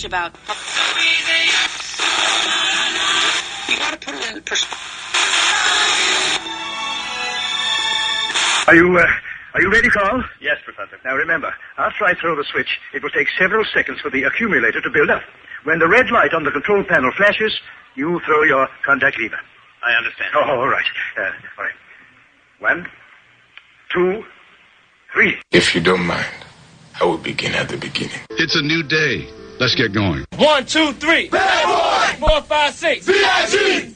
much about. You gotta put it in perspective. Are you ready, Carl? Yes, Professor. Now remember, after I throw the switch, it will take several seconds for the accumulator to build up. When the red light on the control panel flashes, you throw your contact lever. I understand. Oh, all right. All right. 1, 2, 3. If you don't mind, I will begin at the beginning. It's a new day. Let's get going. 1, 2, 3. Bad boy! 4, 5, 6. VIG!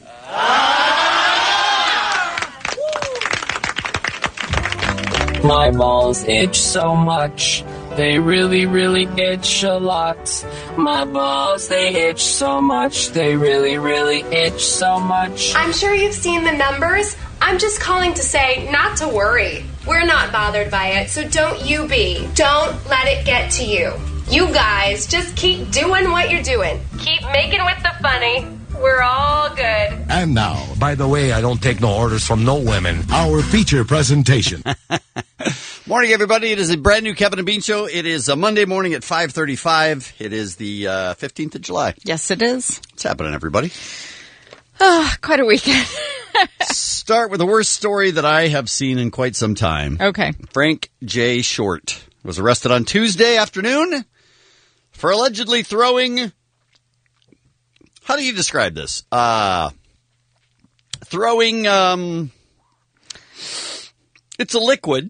My balls itch so much. They really, really itch a lot. My balls, they itch so much. They really, really itch so much. I'm sure you've seen the numbers. I'm just calling to say not to worry. We're not bothered by it, so don't you be. Don't let it get to you. You guys just keep doing what you're doing. Keep making with the funny. We're all good. And now, by the way, I don't take no orders from no women. Our feature presentation. Morning, everybody. It is a brand new Kevin and Bean Show. It is a Monday morning at 5:35. It is the 15th of July. Yes, it is. What's happening, everybody? Quite a weekend. Start with the worst story that I have seen in quite some time. Okay. Frank J. Short was arrested on Tuesday afternoon for allegedly throwing... How do you describe this? Throwing, it's a liquid.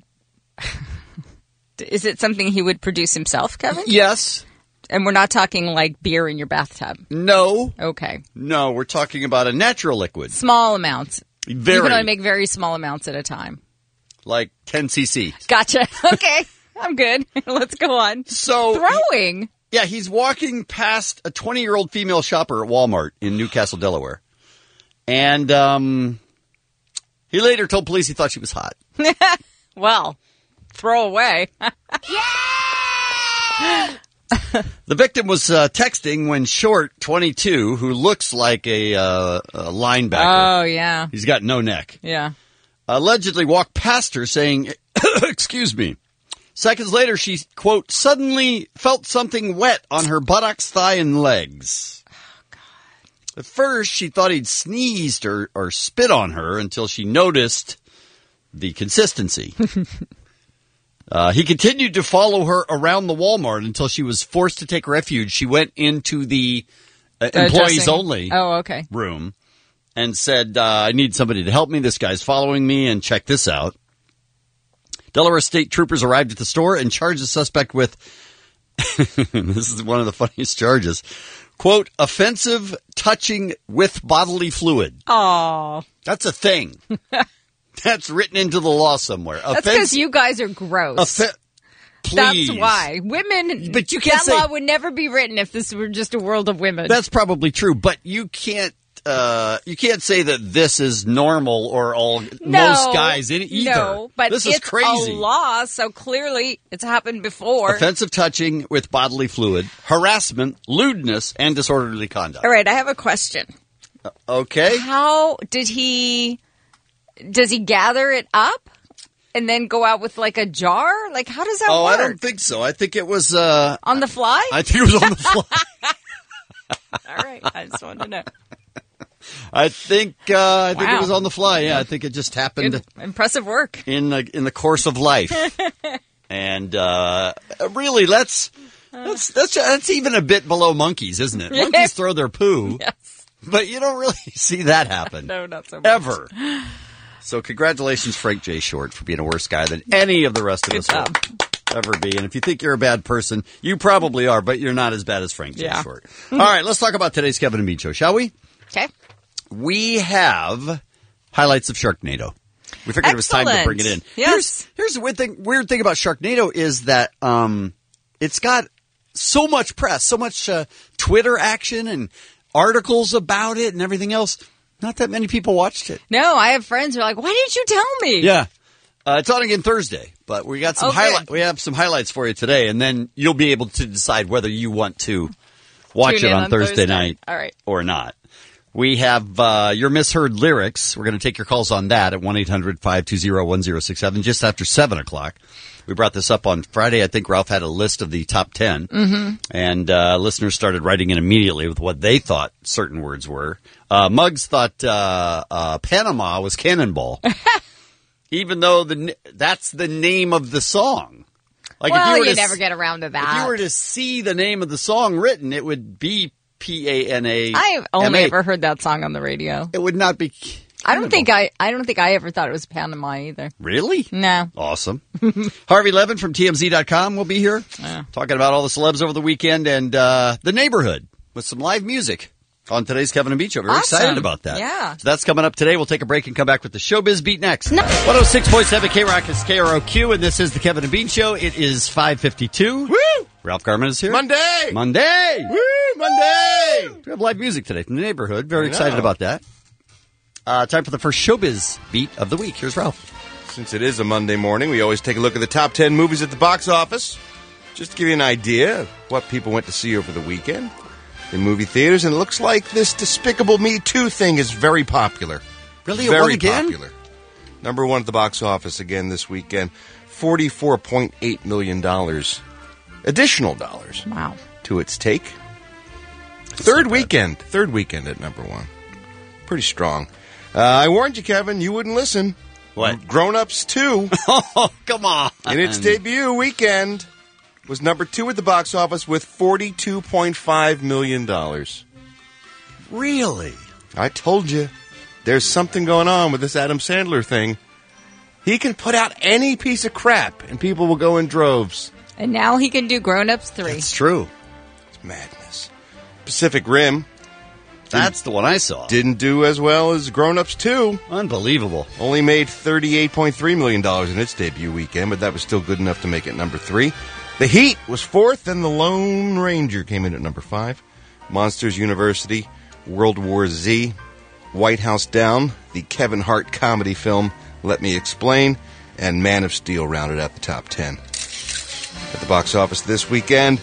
Is it something he would produce himself, Kevin? Yes. And we're not talking like beer in your bathtub? No. Okay. No, we're talking about a natural liquid. Small amounts. Very. You can only make very small amounts at a time. Like 10 cc. Gotcha. Okay. I'm good. Let's go on. So throwing. Yeah, he's walking past a 20-year-old female shopper at Walmart in Newcastle, Delaware. And he later told police he thought she was hot. Well, throw away. The victim was texting when Short, 22, who looks like a linebacker. Oh, yeah. He's got no neck. Yeah. Allegedly walked past her saying, excuse me. Seconds later, she, quote, suddenly felt something wet on her buttocks, thigh, and legs. Oh, God. At first, she thought he'd sneezed or spit on her until she noticed the consistency. He continued to follow her around the Walmart until she was forced to take refuge. She went into the employees only room and said, I need somebody to help me. This guy's following me, and check this out. Delaware State troopers arrived at the store and charged the suspect with, this is one of the funniest charges, quote, offensive touching with bodily fluid. Oh. That's a thing. That's written into the law somewhere. That's because you guys are gross. Please. That's why. Women, but you can't that law would never be written if this were just a world of women. That's probably true, but you can't say that this is normal or most guys in either. No, but this is crazy. A law, so clearly it's happened before. Offensive touching with bodily fluid, harassment, lewdness, and disorderly conduct. All right, I have a question. Okay. How does he gather it up and then go out with like a jar? Like, how does that work? I don't think so. I think it was on the fly? I think it was on the fly. All right, I just wanted to know. I think it was on the fly. Yeah, I think it just happened. Good. Impressive work in the course of life. And really, that's even a bit below monkeys, isn't it? Monkeys throw their poo, yes, but you don't really see that happen. No, not so much. Ever. So congratulations, Frank J. Short, for being a worse guy than any of the rest of us will ever be. And if you think you're a bad person, you probably are, but you're not as bad as Frank J. Short. All right, let's talk about today's Kevin and Bean Show, shall we? Okay. We have highlights of Sharknado. We figured it was time to bring it in. Yes. Here's the weird thing about Sharknado is that it's got so much press, so much Twitter action and articles about it and everything else. Not that many people watched it. No, I have friends who are like, why didn't you tell me? Yeah. It's on again Thursday, but we got some we have some highlights for you today, and then you'll be able to decide whether you want to watch it on Thursday night or not. We have your misheard lyrics. We're going to take your calls on that at 1-800-520-1067 just after 7 o'clock. We brought this up on Friday. I think Ralph had a list of the top 10. Mm-hmm. And listeners started writing in immediately with what they thought certain words were. Muggs thought Panama was Cannonball. Even though that's the name of the song. Like well, if you never get around to that. If you were to see the name of the song written, it would be P-A-N-A. I've only ever heard that song on the radio. It would not be. I don't think I ever thought it was Panama either. Really? No. Awesome. Harvey Levin from TMZ.com will be here talking about all the celebs over the weekend and the neighborhood with some live music on today's Kevin and Bean Show. Very excited about that. Yeah. So that's coming up today. We'll take a break and come back with the Showbiz Beat next. 106.7 K-Rock is KROQ, and this is the Kevin and Bean Show. It is 5:52. Woo! Ralph Garman is here. Monday! Woo! Monday! We have live music today from the neighborhood. Very excited about that. Time for the first Showbiz Beat of the week. Here's Ralph. Since it is a Monday morning, we always take a look at the top 10 movies at the box office. Just to give you an idea of what people went to see over the weekend in movie theaters. And it looks like this Despicable Me 2 thing is very popular. Really? Very It won again? popular. Number one at the box office again this weekend. $44.8 million. Additional dollars. Wow. To its take. Third weekend at number one. Pretty strong. I warned you, Kevin, you wouldn't listen. What? Grown Ups 2. Oh, come on. In its debut weekend, was number 2 at the box office with $42.5 million. Really? I told you. There's something going on with this Adam Sandler thing. He can put out any piece of crap, and people will go in droves. And now he can do Grown Ups 3. It's true. It's madness. Pacific Rim. That's the one I saw. Didn't do as well as Grown Ups 2. Unbelievable. Only made $38.3 million in its debut weekend, but that was still good enough to make it number 3. The Heat was 4th, and The Lone Ranger came in at number 5. Monsters University, World War Z, White House Down, the Kevin Hart comedy film Let Me Explain, and Man of Steel rounded out the top 10. At the box office this weekend,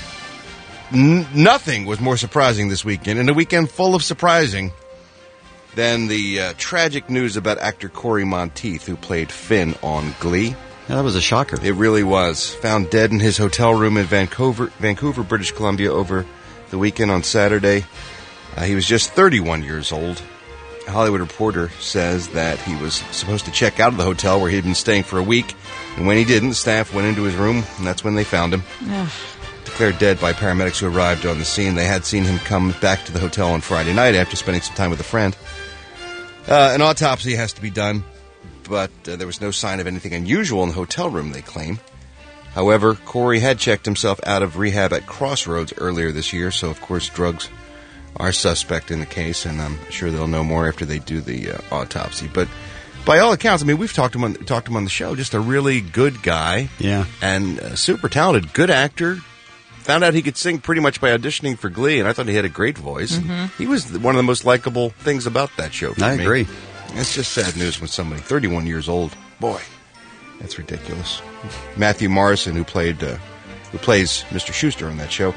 nothing was more surprising this weekend, and a weekend full of surprising, than the tragic news about actor Corey Monteith, who played Finn on Glee. Yeah, that was a shocker. It really was. Found dead in his hotel room in Vancouver, British Columbia over the weekend on Saturday. He was just 31 years old. A Hollywood Reporter says that he was supposed to check out of the hotel where he'd been staying for a week, and when he didn't, staff went into his room, and that's when they found him. Declared dead by paramedics who arrived on the scene. They had seen him come back to the hotel on Friday night after spending some time with a friend. An autopsy has to be done, but there was no sign of anything unusual in the hotel room, they claim. However, Corey had checked himself out of rehab at Crossroads earlier this year, so of course drugs are suspect in the case, and I'm sure they'll know more after they do the autopsy. But by all accounts, I mean, we've talked to him on the show. Just a really good guy, and super talented, good actor. Found out he could sing pretty much by auditioning for Glee, and I thought he had a great voice. Mm-hmm. He was one of the most likable things about that show for me. I agree. It's just sad news when somebody 31 years old, boy, that's ridiculous. Matthew Morrison, who plays Mr. Schuester on that show,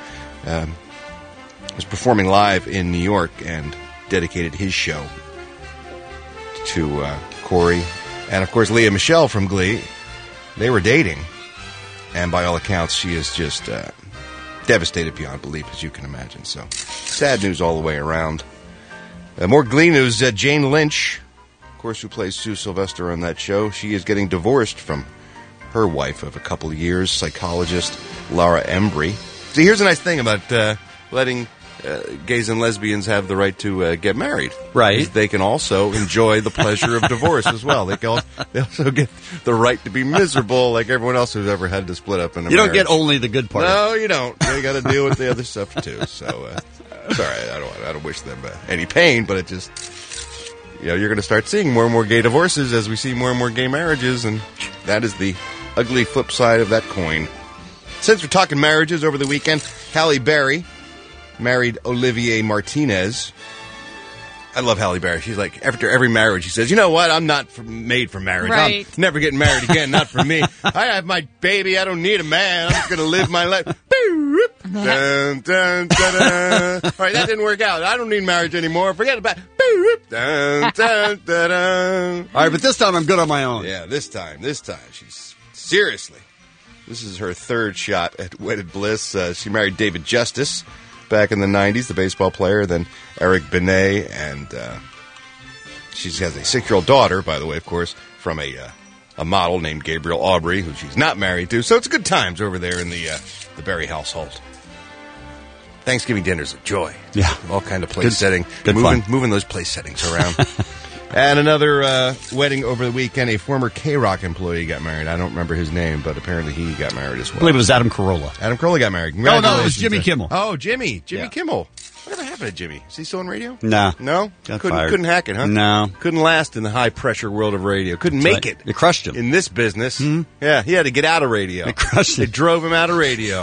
was performing live in New York and dedicated his show to Corey. And, of course, Leah Michele from Glee. They were dating. And by all accounts, she is just devastated beyond belief, as you can imagine. So, sad news all the way around. More Glee news. Jane Lynch, of course, who plays Sue Sylvester on that show, she is getting divorced from her wife of a couple of years, psychologist Laura Embry. See, here's a nice thing about letting gays and lesbians have the right to get married. Right. They can also enjoy the pleasure of divorce as well. They also get the right to be miserable like everyone else who's ever had to split up in a marriage. You don't get only the good part. No, you don't. You got to deal with the other stuff too. So, sorry, I don't wish them any pain, but it just, you're going to start seeing more and more gay divorces as we see more and more gay marriages, and that is the ugly flip side of that coin. Since we're talking marriages, over the weekend, Halle Berry married Olivier Martinez. I love Halle Berry. She's like, after every marriage, she says, you know what? I'm not made for marriage. Right. I'm never getting married again. Not for me. I have my baby. I don't need a man. I'm just going to live my life. Dun, dun, dun, dun. All right, that didn't work out. I don't need marriage anymore. Forget about it. Dun, dun, dun, dun. All right, but this time I'm good on my own. Yeah, this time. She's seriously. This is her third shot at wedded bliss. She married David Justice back in the 90s, the baseball player, then Eric Benet, and she has a 6-year-old daughter, by the way, of course, from a model named Gabriel Aubry, who she's not married to. So it's good times over there in the Berry household. Thanksgiving dinner's a joy. Yeah. All kind of place setting. Good fun. Moving those place settings around. And another wedding over the weekend. A former K-Rock employee got married. I don't remember his name, but apparently he got married as well. I believe it was Adam Carolla. Adam Carolla got married. Oh, no, it was Congratulations. Jimmy Kimmel. Oh, Jimmy Yeah. Kimmel. Whatever happened to Jimmy? Is he still on radio? Nah. No? Got fired. Couldn't hack it, huh? No. Couldn't last in the high-pressure world of radio. Couldn't make it. They crushed him. In this business. Yeah, he had to get out of radio. They crushed They him. drove him out of radio.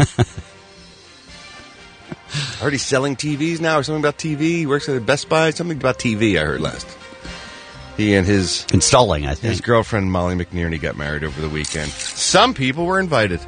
I heard he's selling TVs now or something about TV. He works at Best Buy. Something about TV I heard last. He and his installing, I think. His girlfriend Molly McNearney got married over the weekend. Some people were invited.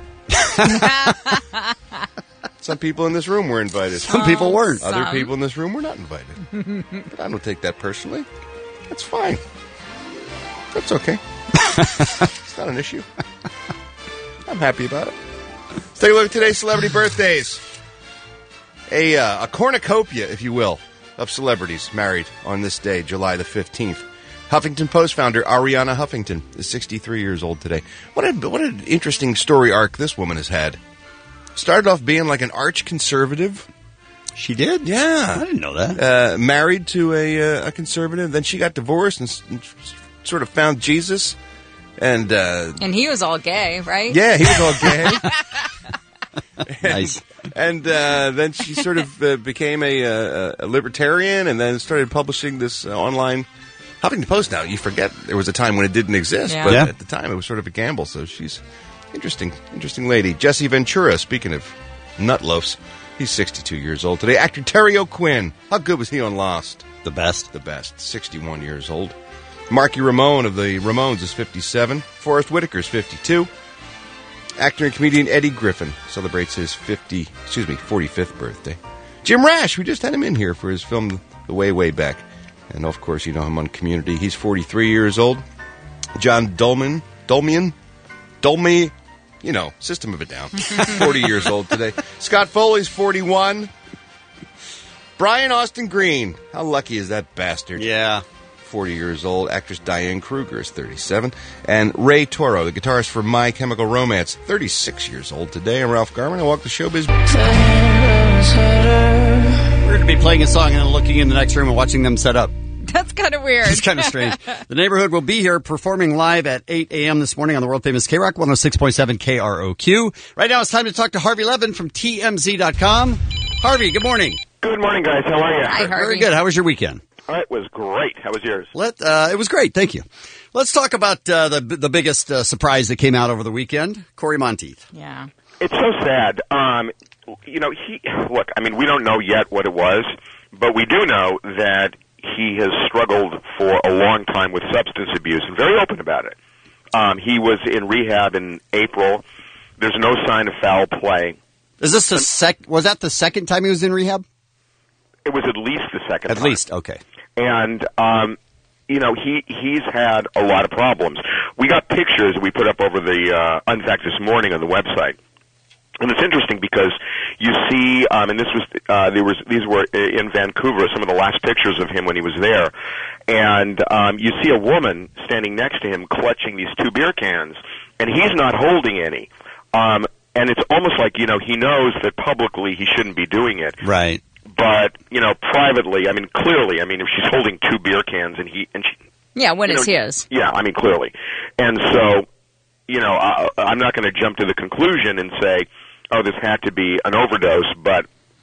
Some people in this room were invited. Some people weren't. Other people in this room were not invited. But I don't take that personally. That's fine. That's okay. It's not an issue. I'm happy about it. Let's take a look at today's celebrity birthdays. A cornucopia, if you will, of celebrities married on this day, July the 15th. Huffington Post founder Ariana Huffington is 63 years old today. What an interesting story arc this woman has had. Started off being like an arch conservative. She did? Yeah. I didn't know that. Married to a conservative. Then she got divorced and sort of found Jesus. And he was all gay, right? Yeah, he was all gay. Nice. And then she sort of became a libertarian and then started publishing this online Huffington Post. Now, you forget there was a time when it didn't exist, but at the time it was sort of a gamble. So she's interesting lady. Jesse Ventura, speaking of nutloafs, he's 62 years old today. Actor Terry O'Quinn, how good was he on Lost? The best. 61 years old. Marky Ramone of the Ramones is 57. Forrest Whitaker's 52. Actor and comedian Eddie Griffin celebrates his 45th birthday. Jim Rash, we just had him in here for his film The Way Back. And, of course, you know him on Community. He's 43 years old. John Dolmy, you know, System of a Down. 40 years old today. Scott Foley's 41. Brian Austin Green. How lucky is that bastard? Yeah. 40 years old. Actress Diane Kruger is 37. And Ray Toro, the guitarist for My Chemical Romance, 36 years old today. I'm Ralph Garman. I walk the showbiz. We're going to be playing a song and then looking in the next room and watching them set up. That's kind of weird. It's kind of strange. The Neighborhood will be here performing live at 8 a.m. this morning on the world-famous K-Rock 106.7 KROQ. Right now it's time to talk to Harvey Levin from TMZ.com. Harvey, good morning. Good morning, guys. How are you? Hi, Harvey. Very good. How was your weekend? It was great. How was yours? It was great. Thank you. Let's talk about the biggest surprise that came out over the weekend, Corey Monteith. Yeah. It's so sad. We don't know yet what it was, but we do know that he has struggled for a long time with substance abuse and very open about it. He was in rehab in April. There's no sign of foul play. Is this was that the second time he was in rehab? It was at least the second time. At least, okay. And, he's had a lot of problems. We got pictures we put up over the Unfact this morning on the website. And it's interesting because you see, and these were in Vancouver, some of the last pictures of him when he was there. And you see a woman standing next to him clutching these 2 beer cans, and he's not holding any. And it's almost like, he knows that publicly he shouldn't be doing it. Right. But, privately, clearly, if she's holding 2 beer cans and she... Yeah, when it's his. Yeah, clearly. And so, I'm not going to jump to the conclusion and say, oh, this had to be an overdose, but,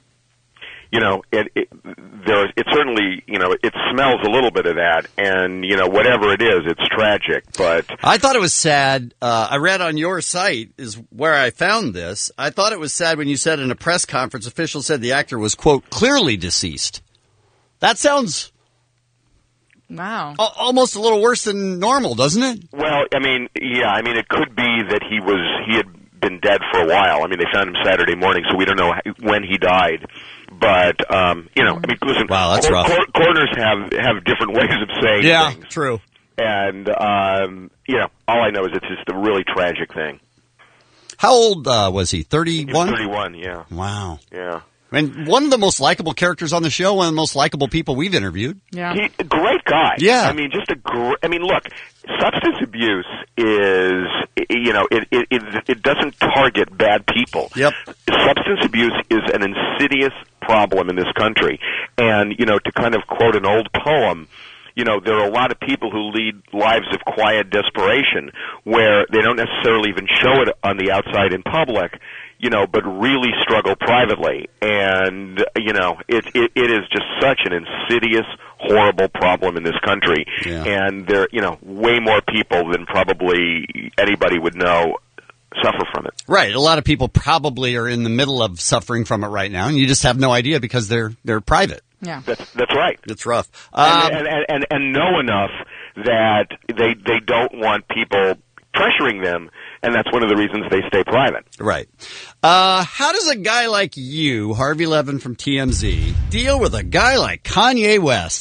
it certainly, it smells a little bit of that, and, whatever it is, it's tragic, but... I thought it was sad. I read on your site is where I found this. I thought it was sad when you said in a press conference, officials said the actor was, quote, clearly deceased. That sounds... Wow. Almost a little worse than normal, doesn't it? Well, it could be that he had been dead for a while. I mean, they found him Saturday morning, so we don't know when he died. But you know, I mean, listen, wow, that's rough. Coroners have different ways of saying things. Yeah, true. And you know, all I know is it's just a really tragic thing. How old was he? 31? He was 31, yeah. Wow. Yeah. And one of the most likable characters on the show, one of the most likable people we've interviewed. Yeah. A great guy. Yeah. I mean, I mean, look, substance abuse is, you know, it doesn't target bad people. Yep. Substance abuse is an insidious problem in this country. And, you know, to kind of quote an old poem, you know, there are a lot of people who lead lives of quiet desperation where they don't necessarily even show it on the outside in public, you know, but really struggle privately. And, you know, it is just such an insidious, horrible problem in this country. Yeah. And there, you know, way more people than probably anybody would know suffer from it. Right. A lot of people probably are in the middle of suffering from it right now, and you just have no idea because they're private. Yeah. That's right. It's rough. And know enough that they don't want people pressuring them, and that's one of the reasons they stay private. Right. How does a guy like you, Harvey Levin from TMZ, deal with a guy like Kanye West?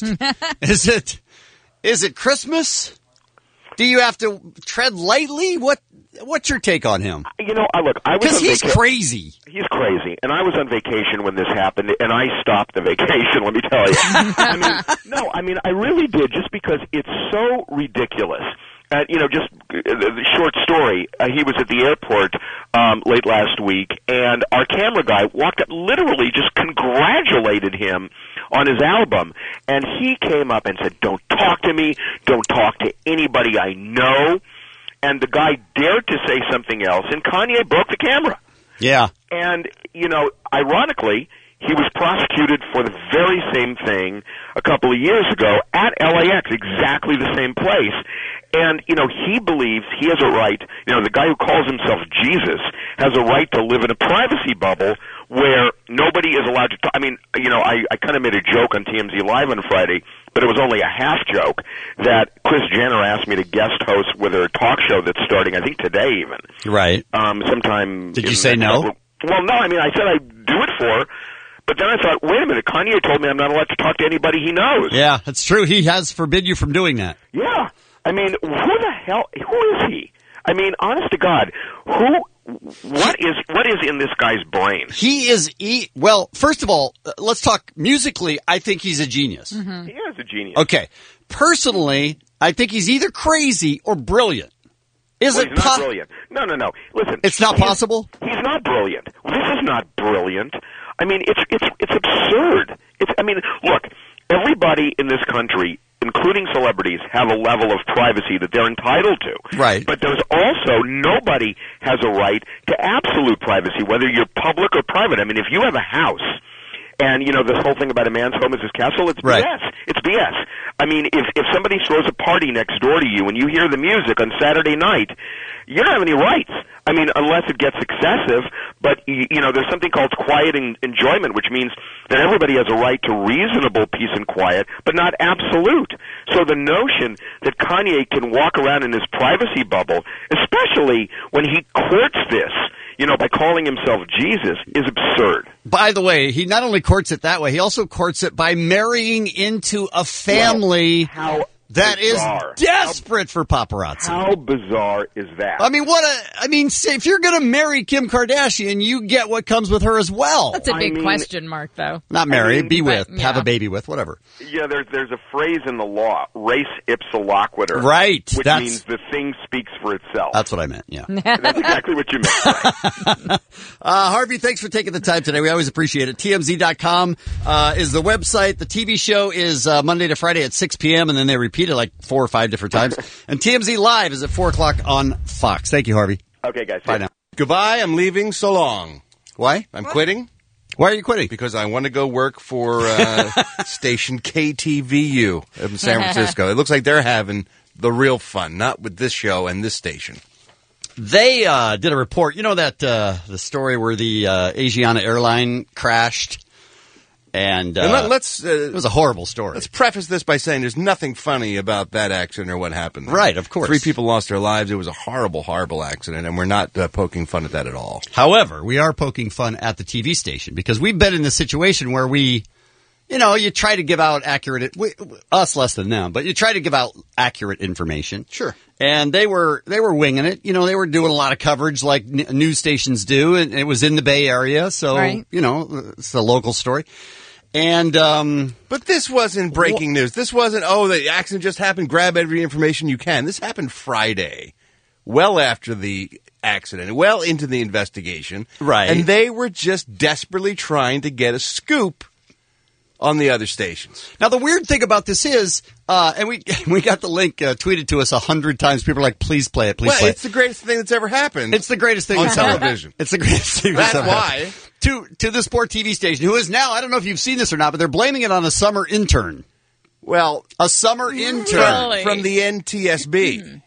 Is it Christmas? Do you have to tread lightly? What's your take on him? You know, look, I was because he's crazy. He's crazy, and I was on vacation when this happened, and I stopped the vacation. Let me tell you. I mean, I really did, just because it's so ridiculous. You know, just the short story. He was at the airport late last week, and our camera guy walked up, literally just congratulated him on his album, and he came up and said, "Don't talk to me. Don't talk to anybody I know." And the guy dared to say something else, and Kanye broke the camera. Yeah. And, you know, ironically, he was prosecuted for the very same thing a couple of years ago at LAX, exactly the same place. And, you know, he believes he has a right, you know, the guy who calls himself Jesus has a right to live in a privacy bubble where nobody is allowed to talk. I mean, you know, I kind of made a joke on TMZ Live on Friday, but it was only a half joke, that Kris Jenner asked me to guest host with her talk show that's starting, I think, today even. Right. Sometime. Did you say no? Well, no, I mean, I said I'd do it for her. But then I thought, wait a minute, Kanye told me I'm not allowed to talk to anybody he knows. Yeah, that's true. He has forbid you from doing that. Yeah. I mean, who is he? I mean, honest to God, what is in this guy's brain? He is, well, first of all, let's talk musically. I think he's a genius. Mm-hmm. He is a genius. Okay. Personally, I think he's either crazy or brilliant. He's not brilliant. No. Listen. It's not possible? He's not brilliant. This is not brilliant. I mean, it's absurd. Look, everybody in this country, including celebrities, have a level of privacy that they're entitled to. Right. But there's also, nobody has a right to absolute privacy, whether you're public or private. I mean, if you have a house, and, you know, this whole thing about a man's home is his castle, it's right. BS. It's BS. I mean, if somebody throws a party next door to you and you hear the music on Saturday night, you don't have any rights. I mean, unless it gets excessive, but, you know, there's something called quiet enjoyment, which means that everybody has a right to reasonable peace and quiet, but not absolute. So the notion that Kanye can walk around in his privacy bubble, especially when he courts this, you know, by calling himself Jesus, is absurd. By the way, he not only courts it that way, he also courts it by marrying into a family that bizarre. Is desperate for paparazzi. How bizarre is that? I mean, say, if you're going to marry Kim Kardashian, you get what comes with her as well. That's a big question mark, though. Not marry, be with, yeah. have a baby with, whatever. Yeah, there's a phrase in the law, res ipsa loquitur. Right. Which means the thing speaks for itself. That's what I meant, yeah. That's exactly what you meant. Harvey, thanks for taking the time today. We always appreciate it. TMZ.com is the website. The TV show is Monday to Friday at 6 p.m., and then they repeat it like 4 or 5 different times. And TMZ Live is at 4 o'clock on Fox. Thank you, Harvey. Okay, guys. Bye now. Goodbye. I'm leaving. So long. Why? I'm quitting. Why are you quitting? Because I want to go work for station KTVU in San Francisco. It looks like they're having the real fun, not with this show and this station. They did a report. You know that the story where the Asiana airline crashed? And let's it was a horrible story. Let's preface this by saying there's nothing funny about that accident or what happened there. Right, of course. 3 people lost their lives. It was a horrible, horrible accident, and we're not poking fun at that at all. However, we are poking fun at the TV station because we've been in this situation where you try to give out accurate, us less than them, but you try to give out accurate information. Sure. And they were winging it. They were doing a lot of coverage like news stations do, and it was in the Bay Area, so, right. It's a local story. And, but this wasn't breaking news. This wasn't, the accident just happened, grab every information you can. This happened Friday, well after the accident, well into the investigation. Right. And they were just desperately trying to get a scoop on the other stations. Now, the weird thing about this is, and we got the link tweeted to us 100 times. People are like, please play it, please play it. It's the greatest thing that's ever happened. It's the greatest thing on that's ever television. It's the greatest thing that's ever happened. That's why. To the sport TV station, who is now, I don't know if you've seen this or not, but they're blaming it on a summer intern. Well, a summer intern. From the NTSB.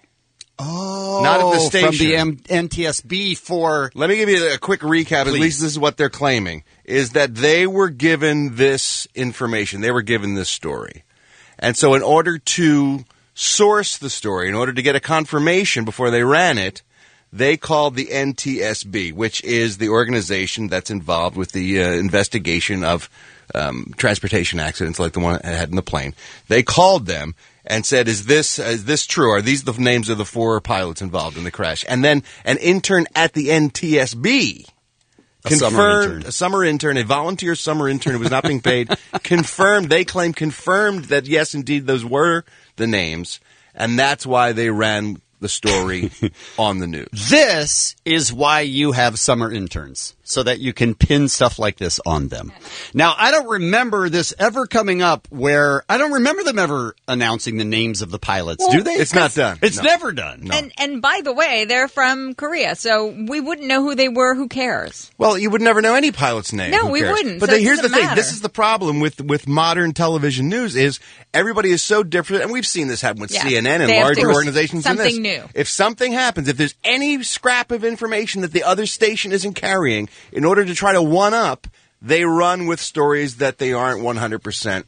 Oh, not at the station. From the NTSB for... Let me give you a quick recap. Please. At least this is what they're claiming, is that they were given this information. They were given this story. And so in order to source the story, in order to get a confirmation before they ran it, they called the NTSB, which is the organization that's involved with the investigation of transportation accidents like the one I had in the plane. They called them and said, is this true? Are these the names of the 4 pilots involved in the crash? And then an intern at the NTSB confirmed, a summer intern, a volunteer summer intern who was not being paid, confirmed that yes, indeed, those were the names. And that's why they ran the story on the news. This is why you have summer interns, so that you can pin stuff like this on them. Now, I don't remember this ever coming up I don't remember them ever announcing the names of the pilots, do they? It's not done. It's never done. No. And by the way, they're from Korea, so we wouldn't know who they were. Who cares? Well, you would never know any pilot's name. No, Who we cares? wouldn't. But So here's the thing. matter. This is the problem with modern television news is everybody is so different. And we've seen this happen with CNN and larger organizations than this. Something new. If something happens, if there's any scrap of information that the other station isn't carrying, in order to try to one-up, they run with stories that they aren't 100%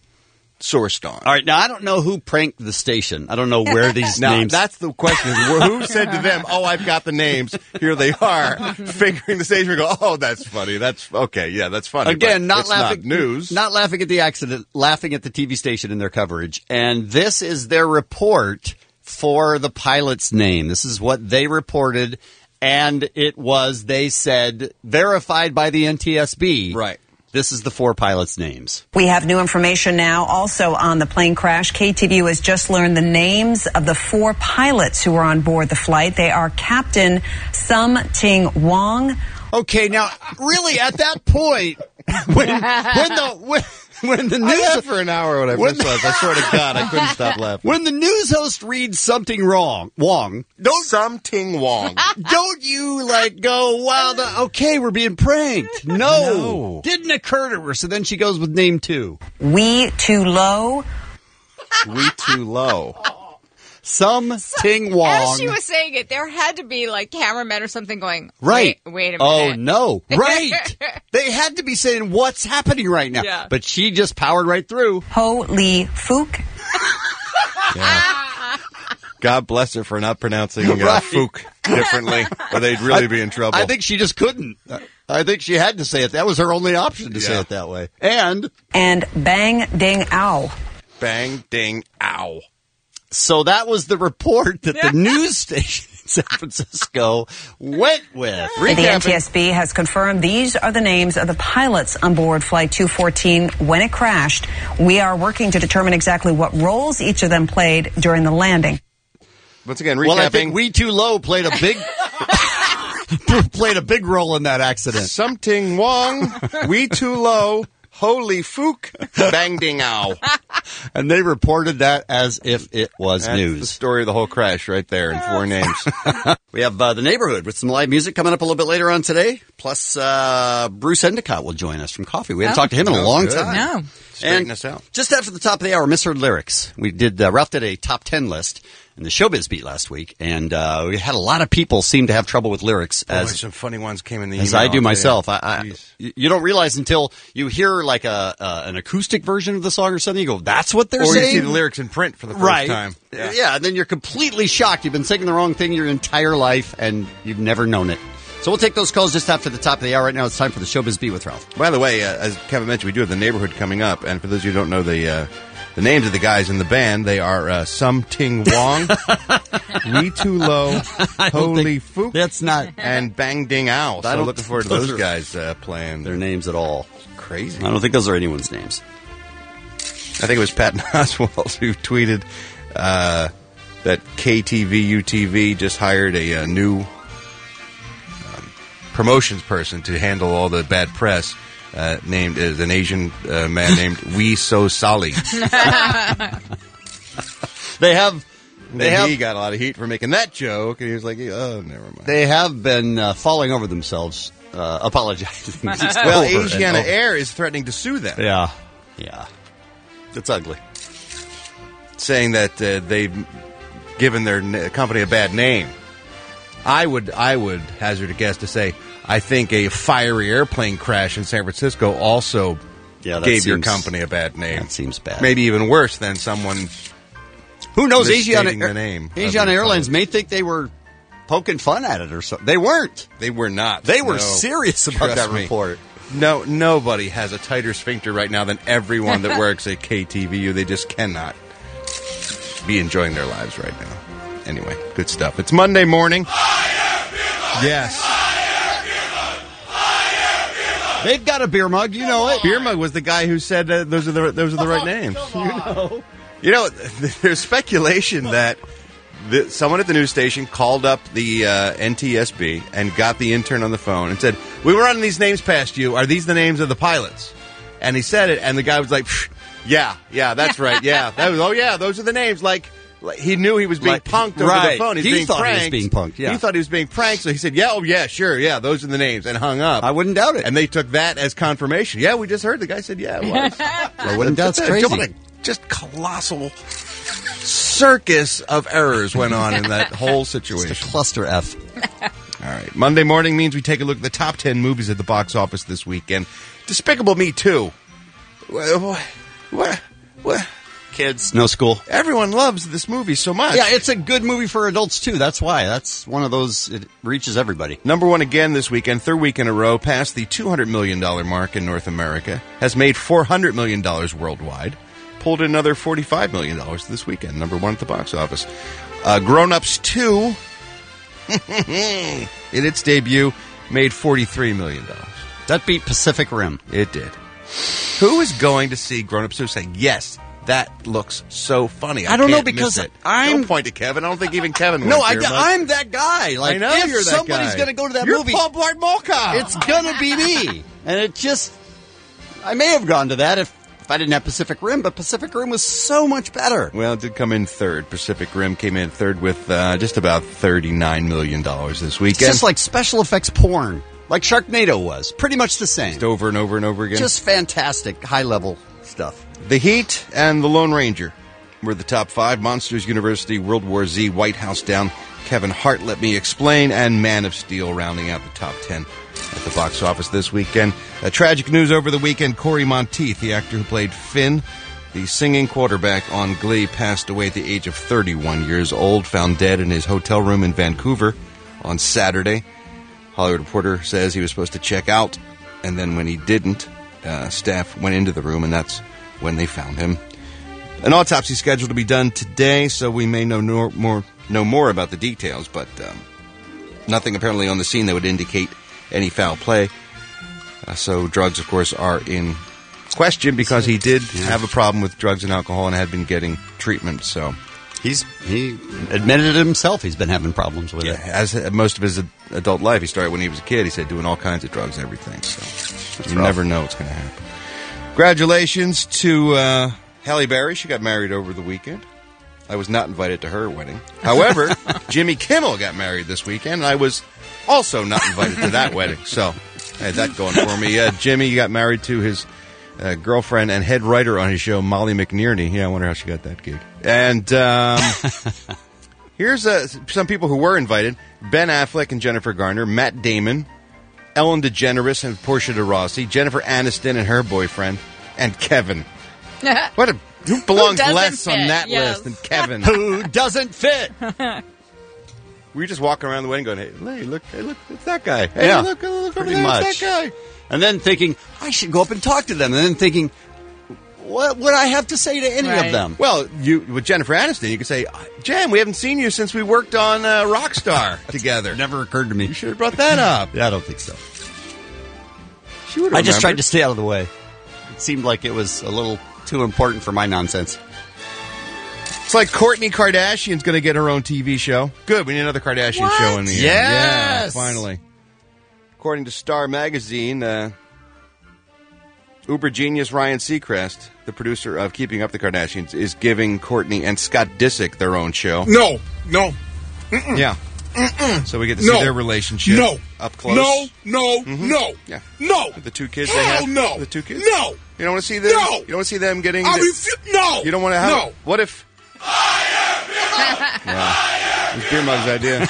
sourced on. All right, now I don't know who pranked the station. I don't know where these names... That's the question. Who said to them, I've got the names, here they are, figuring the station and go, that's funny, that's okay, yeah, that's funny. Again, not news. Not laughing at the accident, laughing at the TV station and their coverage. And this is their report for the pilot's name. This is what they reported, and it was, they said, verified by the NTSB. Right. This is the 4 pilots' names. We have new information now also on the plane crash. KTVU has just learned the names of the 4 pilots who were on board the flight. They are Captain Sum Ting Wong. Okay, now, really, at that point, when the news... I laughed for an hour when I first saw it. I swear to God, I couldn't stop laughing. When the news host reads something wrong, something Wong. Don't you go, wow, okay, we're being pranked. No. Didn't occur to her. So then she goes with name 2. We Too Low. We Too Low. Sum Ting Wong. As she was saying it, there had to be cameramen or something going, right. Wait a minute. Oh, no. Right. They had to be saying, what's happening right now? Yeah. But she just powered right through. Ho Lee Fook. Yeah. God bless her for not pronouncing Fook differently, or they'd really be in trouble. I think she just couldn't. I think she had to say it. That was her only option to say it that way. And Bang Ding Ow. Bang Ding Ow. So that was the report that the news station in San Francisco went with. The NTSB has confirmed these are the names of the pilots on board Flight 214 when it crashed. We are working to determine exactly what roles each of them played during the landing. Once again, recapping. Well, I think We Too Low played a big role in that accident. Something Wong, We Too Low, Holy Fook, Bang Ding Ow. And they reported that as if it was news. The story of the whole crash right there in 4 names. We have The Neighborhood with some live music coming up a little bit later on today. Plus, Bruce Endicott will join us from Coffee. We haven't talked to him in a long time. No. Straighten us out. Just after the top of the hour, Misheard Lyrics. We did, Ralph did a top 10 list. in the Showbiz Beat last week, and we had a lot of people seem to have trouble with lyrics. As some funny ones came in the as email. I do myself. Yeah. You don't realize until you hear like an acoustic version of the song or something. You go, "That's what they're or saying." Or you see the lyrics in print for the first time. Yeah, and then you're completely shocked. You've been singing the wrong thing your entire life, and you've never known it. So we'll take those calls just after the top of the hour. Right now, it's time for the Showbiz Beat with Ralph. By the way, as Kevin mentioned, we do have the neighborhood coming up, and for those of you who don't know the names of the guys in the band, they are Sum Ting Wong, Wee Tu Lo, Holy Fook, that's not, and Bang Ding Ow. So looking forward to those guys playing. Their names at all. Crazy. I don't think those are anyone's names. I think it was Patton Oswalt who tweeted that KTVU-TV just hired a new promotions person to handle all the bad press. Named as an Asian man named Wee So Sali. He got a lot of heat for making that joke, and he was like, "Oh, never mind." They have been falling over themselves, apologizing. Well, Asiana Air is threatening to sue them. Yeah, it's ugly, saying that they've given their company a bad name. I would hazard a guess to say, I think a fiery airplane crash in San Francisco also gave your company a bad name. That seems bad. Maybe even worse than someone who knows. Asiana Airlines may think they were poking fun at it or something. They weren't. They were not. They were serious about that report. No, nobody has a tighter sphincter right now than everyone that works at KTVU. They just cannot be enjoying their lives right now. Anyway, good stuff. It's Monday morning. Yes. They've got a beer mug, you know it. Beer mug was the guy who said those are the right names. You know, there's speculation that someone at the news station called up the NTSB and got the intern on the phone and said, "We were running these names past you. Are these the names of the pilots?" And he said it, and the guy was like, "Yeah, that's right. Yeah, those are the names." Like he knew he was being punked over the phone. He thought he was being punked. Yeah. He thought he was being pranked, so he said, sure, those are the names, and hung up. I wouldn't doubt it. And they took that as confirmation. Yeah, we just heard the guy said, yeah, it was. I wouldn't doubt it's crazy. Just colossal circus of errors went on in that whole situation. It's a cluster F. All right. Monday morning means we take a look at the top 10 movies at the box office this weekend. Despicable Me 2. What? Kids, no school. Everyone loves this movie so much. Yeah, it's a good movie for adults, too. That's why. That's one of those, it reaches everybody. Number one again this weekend, third week in a row, past the $200 million mark in North America, has made $400 million worldwide, pulled in another $45 million this weekend. Number one at the box office. Grown Ups 2, in its debut, made $43 million. That beat Pacific Rim. It did. Who is going to see Grown Ups 2 saying, yes, that looks so funny? I don't know, because don't point to Kevin. I don't think even Kevin would. No, I'm that guy. Like, I know if you're that somebody's guy. going to go to that you're movie, Paul Blart Mall Cop. It's going to be me. And it just, I may have gone to that if I didn't have Pacific Rim, but Pacific Rim was so much better. Well, it did come in third. Pacific Rim came in third with just about $39 million this weekend. It's just like special effects porn, like Sharknado was. Pretty much the same. Just over and over and over again. Just fantastic, high-level stuff. The Heat and The Lone Ranger were the top five. Monsters University, World War Z, White House Down, Kevin Hart, Let Me Explain, and Man of Steel rounding out the top 10 at the box office this weekend. Tragic news over the weekend. Corey Monteith, the actor who played Finn, the singing quarterback on Glee, passed away at the age of 31 years old, found dead in his hotel room in Vancouver on Saturday. Hollywood Reporter says he was supposed to check out, and then when he didn't, staff went into the room, and that's when they found him. An autopsy is scheduled to be done today, so we may know more about the details, but nothing apparently on the scene that would indicate any foul play. So drugs, of course, are in question because he did have a problem with drugs and alcohol and had been getting treatment. So he admitted it himself. He's been having problems with it. As most of his adult life. He started when he was a kid. He said doing all kinds of drugs and everything. So you never know what's going to happen. Congratulations to Halle Berry. She got married over the weekend. I was not invited to her wedding. However, Jimmy Kimmel got married this weekend, and I was also not invited to that wedding. So I had that going for me. Jimmy got married to his girlfriend and head writer on his show, Molly McNearney. Yeah, I wonder how she got that gig. And Here's some people who were invited. Ben Affleck and Jennifer Garner, Matt Damon, Ellen DeGeneres and Portia de Rossi, Jennifer Aniston and her boyfriend, and Kevin. Who belongs less on that list than Kevin? Who doesn't fit? We were just walking around the wedding going, hey, look, it's that guy. Hey, look over pretty there, much. it's that guy. And then thinking, I should go up and talk to them. And then thinking, what would I have to say to any of them? Well, with Jennifer Aniston, you could say, Jen, we haven't seen you since we worked on Rockstar together. Never occurred to me. You should have brought that up. Yeah, I don't think so. She would have I just tried remembered. to stay out of the way. It seemed like it was a little too important for my nonsense. It's like Kourtney Kardashian's going to get her own TV show. Good, we need another Kardashian show in the end. Yes! Yeah, finally. According to Star Magazine, Uber genius Ryan Seacrest, the producer of Keeping Up the Kardashians, is giving Kourtney and Scott Disick their own show. No. Yeah. So we get to see their relationship up close. No. Yeah. No. The two kids Hell they have. no. The two kids. No. You don't want to see them. No. You don't want to see them getting. No. You don't want to have. No. What if? It was Beer Mug's idea.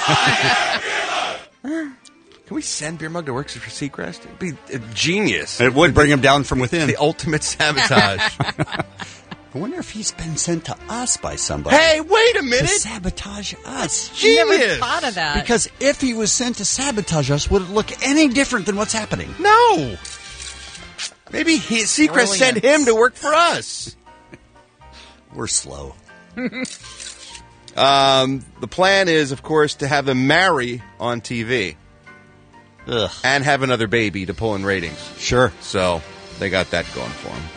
Can we send Beer Mug to work for Seacrest? It'd be a genius. It would bring him down from within. The ultimate sabotage. I wonder if he's been sent to us by somebody. Hey, wait a To minute. sabotage us. I never Genius. thought of that. Because if he was sent to sabotage us, would it look any different than what's happening? No. Maybe Seacrest sent him to work for us. We're slow. The plan is, of course, to have them marry on TV. Ugh. And have another baby to pull in ratings. Sure. So they got that going for them.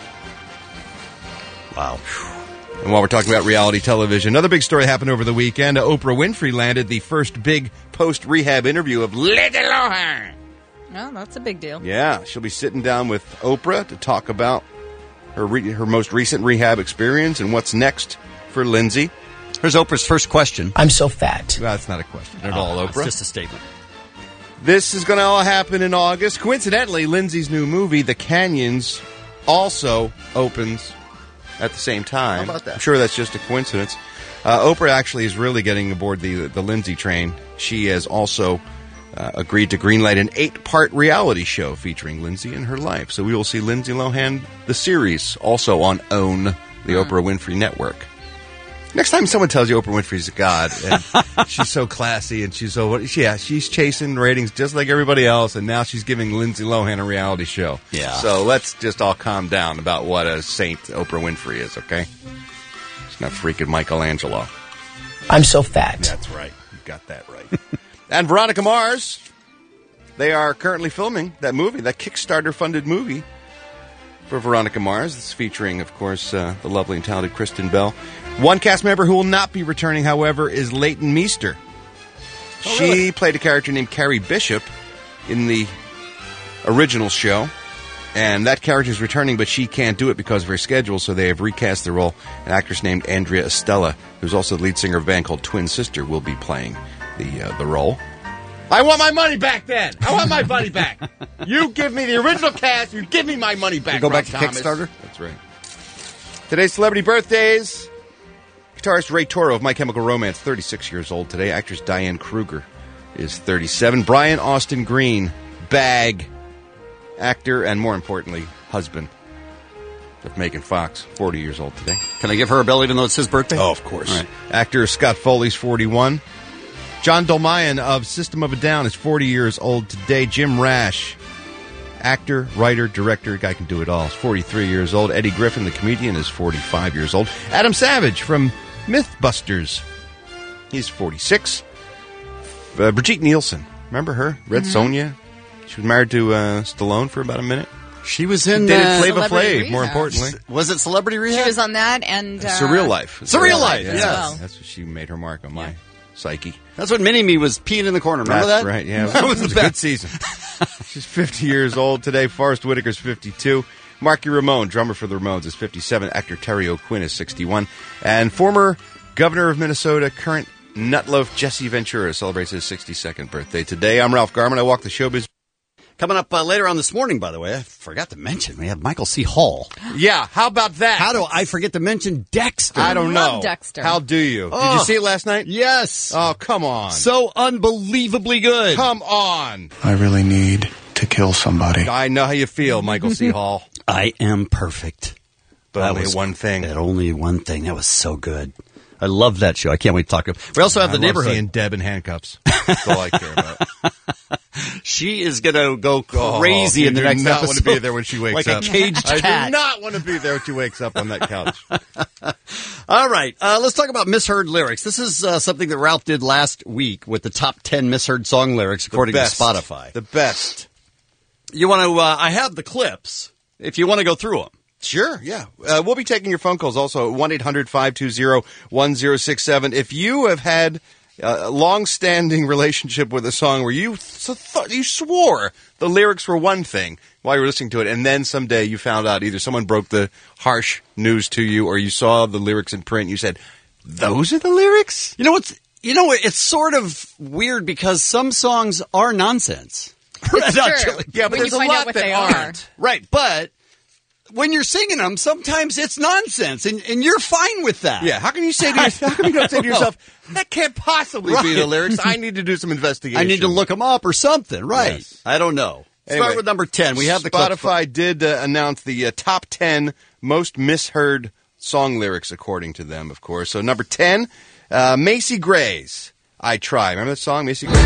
Wow. And while we're talking about reality television, another big story happened over the weekend. Oprah Winfrey landed the first big post-rehab interview of Lindsay Lohan. Oh, that's a big deal. Yeah, she'll be sitting down with Oprah to talk about her most recent rehab experience and what's next for Lindsay. Here's Oprah's first question. I'm so fat. Well, that's not a question at all, Oprah. It's just a statement. This is going to all happen in August. Coincidentally, Lindsay's new movie, The Canyons, also opens at the same time. How about that? I'm sure that's just a coincidence. Oprah actually is really getting aboard the Lindsay train. She has also agreed to greenlight an 8-part reality show featuring Lindsay and her life. So we will see Lindsay Lohan, the series, also on OWN, the Oprah Winfrey Network. Next time someone tells you Oprah Winfrey's a god, and she's so classy, and she's she's chasing ratings just like everybody else, and now she's giving Lindsay Lohan a reality show. Yeah. So let's just all calm down about what a saint Oprah Winfrey is, okay? She's not freaking Michelangelo. I'm so fat. That's right. You got that right. And Veronica Mars, they are currently filming that movie, that Kickstarter-funded movie for Veronica Mars. It's featuring, of course, the lovely and talented Kristen Bell. One cast member who will not be returning, however, is Leighton Meester. She played a character named Carrie Bishop in the original show, and that character is returning, but she can't do it because of her schedule, so they have recast the role. An actress named Andrea Estella, who's also the lead singer of a band called Twin Sister, will be playing the role. I want my money back then. I want my money back. You give me the original cast, you give me my money back. Go back to Rob Thomas. Kickstarter? That's right. Today's celebrity birthdays. Guitarist Ray Toro of My Chemical Romance, 36 years old today. Actress Diane Kruger is 37. Brian Austin Green, Bag, actor and, more importantly, husband of Megan Fox, 40 years old today. Can I give her a bell even though it's his birthday? Oh, of course. All right. Actor Scott Foley's 41. John Dolmayan of System of a Down is 40 years old today. Jim Rash, actor, writer, director, guy can do it all, is 43 years old. Eddie Griffin, the comedian, is 45 years old. Adam Savage from Mythbusters, he's 46. Brigitte Nielsen, remember her? Red Sonja. She was married to Stallone for about a minute. She was in dated Flava Celebrity Flav, more Rehab. importantly. Was it Celebrity Rehab? She was on that and Surreal Life. Surreal Life, yeah. yes. well. That's what she made her mark on my psyche. That's when Mini-Me was peeing in the corner. Remember That's that? right, yeah. That was a the good best. season. She's 50 years old today. Forrest Whitaker's 52. Marky Ramone, drummer for the Ramones, is 57. Actor Terry O'Quinn is 61. And former governor of Minnesota, current nutloaf Jesse Ventura celebrates his 62nd birthday today. I'm Ralph Garman. I walk the showbiz. Coming up later on this morning, by the way, I forgot to mention, we have Michael C. Hall. Yeah, how about that? How do I forget to mention Dexter? I don't know. Dexter. How do you? Did Oh. you see it last night? Yes. Oh, come on. So unbelievably good. Come on. I really need to kill somebody. I know how you feel, Michael C. Hall. I am perfect. But only one thing. That only one thing. That was so good. I love that show. I can't wait to talk to him. We also have the neighborhood. Seeing Deb in handcuffs. That's all I care about. She is going to go crazy in the next episode. I do not want to be there when she wakes like up. Like a caged cat. I do not want to be there when she wakes up on that couch. All right. Let's talk about misheard lyrics. This is something that Ralph did last week with the top 10 misheard song lyrics according to Spotify. The best. You want to, I have the clips if you want to go through them. Sure, yeah. We'll be taking your phone calls also at 1-800-520-1067. If you have had a long-standing relationship with a song where you swore the lyrics were one thing while you were listening to it, and then someday you found out either someone broke the harsh news to you or you saw the lyrics in print and you said, those are the lyrics? It's sort of weird because some songs are nonsense. It's true. Yeah, but when there's you a find out lot what that they aren't. Right, but when you're singing them, sometimes it's nonsense, and you're fine with that. Yeah, how can you say to yourself, how come you don't say to yourself, that can't possibly be the lyrics? I need to do some investigation. I need to look them up or something. Right. Yes. I don't know. Anyway, Start with number 10. We have the Spotify did announce the top 10 most misheard song lyrics, according to them, of course. So number 10, Macy Gray's I Try. Remember that song, Macy Gray?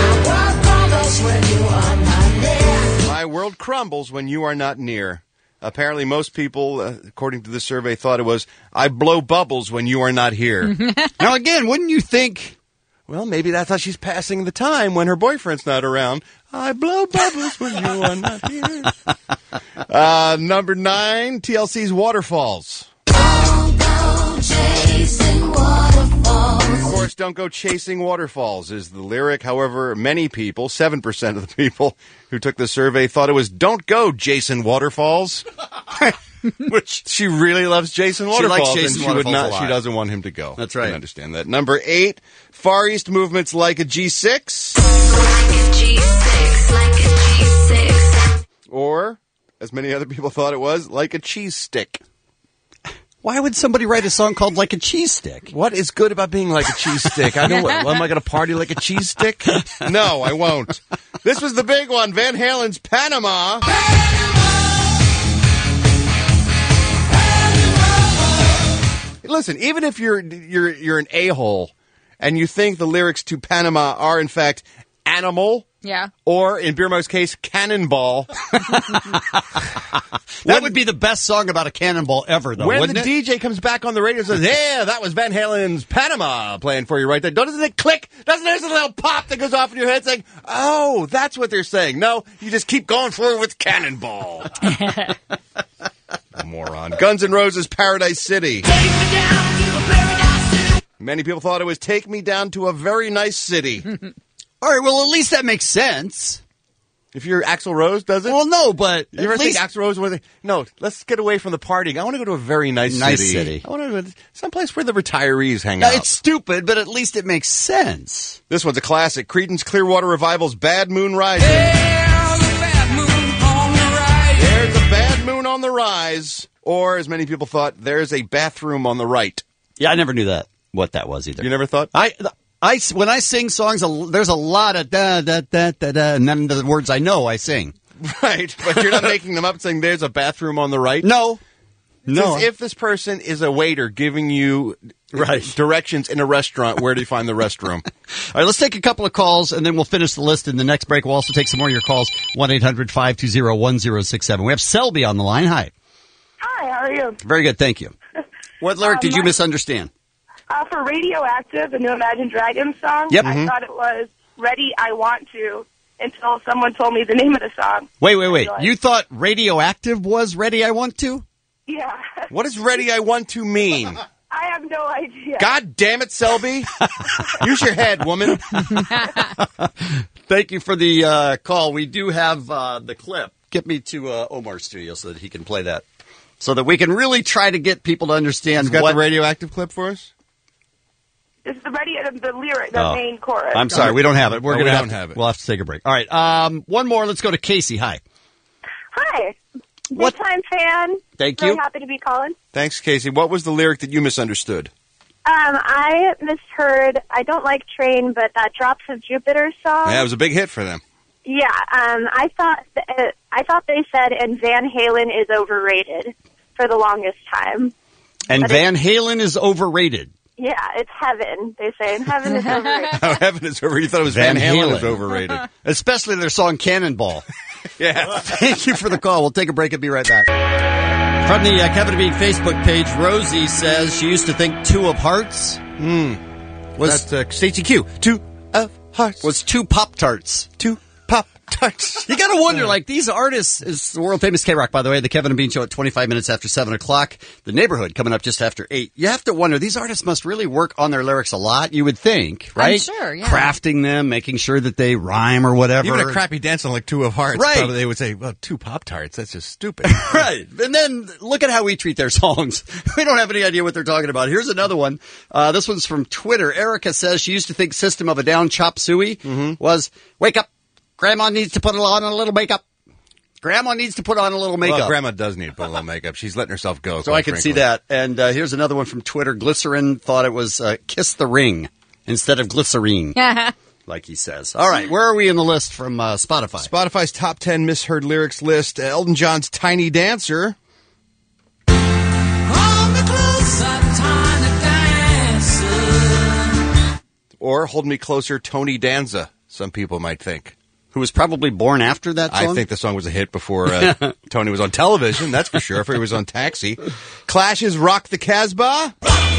My world crumbles when you are not near. Apparently, most people, according to this survey, thought it was, I blow bubbles when you are not here. Now, again, wouldn't you think, well, maybe that's how she's passing the time when her boyfriend's not around. I blow bubbles when you are not here. Number 9, TLC's Waterfalls. Don't go chasing waterfalls. Of course, Don't Go Chasing Waterfalls is the lyric. However, many people, 7% of the people who took the survey, thought it was Don't Go Jason Waterfalls. Which she really loves Jason Waterfalls. She likes Jason Waterfalls a lot. She doesn't want him to go. That's right. I understand that. Number 8, Far East Movement's Like a G6. Like a G6. Or, as many other people thought it was, Like a Cheese Stick. Why would somebody write a song called Like a Cheese Stick? What is good about being like a cheese stick? I don't. Am I going to party like a cheese stick? No, I won't. This was the big one. Van Halen's Panama. Listen, even if you're an a-hole and you think the lyrics to Panama are in fact animal, yeah, or in Beer Mug's case, cannonball. That would be the best song about a cannonball ever, though, when the wouldn't it? DJ comes back on the radio and says, yeah, that was Van Halen's Panama playing for you right there. Doesn't it click? Doesn't there's a little pop that goes off in your head saying, oh, that's what they're saying. No, you just keep going forward with Cannonball. Moron. Guns N' Roses' Paradise City. Take me down to a paradise city. Many people thought it was Take Me Down to a Very Nice City. All right, well, at least that makes sense. If you're Axl Rose, does it? Well, no, but you ever at think least Axl Rose was no, let's get away from the partying. I want to go to a very nice city. I want to go to someplace where the retirees hang out. It's stupid, but at least it makes sense. This one's a classic. Creedence Clearwater Revival's Bad Moon Rising. There's a bad moon on the rise. There's a bad moon on the rise. Or, as many people thought, there's a bathroom on the right. Yeah, I never knew what that was either. You never thought? When I sing songs, there's a lot of da, da, da, da, da, and then the words I know, I sing. Right, but you're not making them up saying there's a bathroom on the right? No. It's as if this person is a waiter giving you directions in a restaurant where to find the restroom. All right, let's take a couple of calls, and then we'll finish the list in the next break. We'll also take some more of your calls, 1-800-520-1067. We have Selby on the line. Hi. Hi, how are you? Very good, thank you. What lyric did you misunderstand? For Radioactive, the new Imagine Dragons song, Yep. I thought it was Ready, I Want To, until someone told me the name of the song. Wait. You thought Radioactive was Ready, I Want To? Yeah. What does Ready, I Want To mean? I have no idea. God damn it, Selby. Use your head, woman. Thank you for the call. We do have the clip. Get me to Omar's studio so that he can play that. So that we can really try to get people to understand He's got the Radioactive clip for us? It's the lyric, the main chorus. I'm sorry, we don't have it. We don't have it. We'll have to take a break. All right, one more. Let's go to Casey. Hi. Hi. Big time fan. Thank Really you. happy to be calling. Thanks, Casey. What was the lyric that you misunderstood? I misheard, I don't like Train, but that Drops of Jupiter song. Yeah, it was a big hit for them. Yeah, I thought they said, and Van Halen is overrated for the longest time. And But Van Halen is overrated. Yeah, it's Heaven. They say, and Heaven is overrated. Oh, Heaven is overrated. You thought it was Van Halen was overrated. Especially their song Cannonball. Yeah. Thank you for the call. We'll take a break and be right back. From the Kevin and Bean Facebook page, Rosie says she used to think Two of Hearts. That's Stacey Q. Two of Hearts. Was two Pop-Tarts. Two Pop-Tarts. You gotta wonder, like, these artists, is the world famous K-Rock, by the way, the Kevin and Bean Show at 25 minutes after 7 o'clock, the Neighborhood coming up just after 8. You have to wonder, these artists must really work on their lyrics a lot, you would think, right? I'm sure, yeah. Crafting them, making sure that they rhyme or whatever. Even a crappy dance on like Two of Hearts, Right. probably they would say, well, two Pop-Tarts, that's just stupid. Right. And then look at how we treat their songs. We don't have any idea what they're talking about. Here's another one. This one's from Twitter. Erica says she used to think System of a Down Chop Suey was, wake up, Grandma needs to put on a little makeup. Grandma needs to put on a little makeup. Well, Grandma does need to put a little makeup. She's letting herself go. So I can see that. And here's another one from Twitter. Glycerin thought it was Kiss the Ring instead of glycerine, like he says. All right, where are we in the list from Spotify? Spotify's top 10 misheard lyrics list. Elton John's Tiny Dancer. Or Hold Me Closer, Tony Danza, some people might think. Who was probably born after that song? I think the song was a hit before Tony was on television, that's for sure, if he was on Taxi. Clash's Rock the Casbah.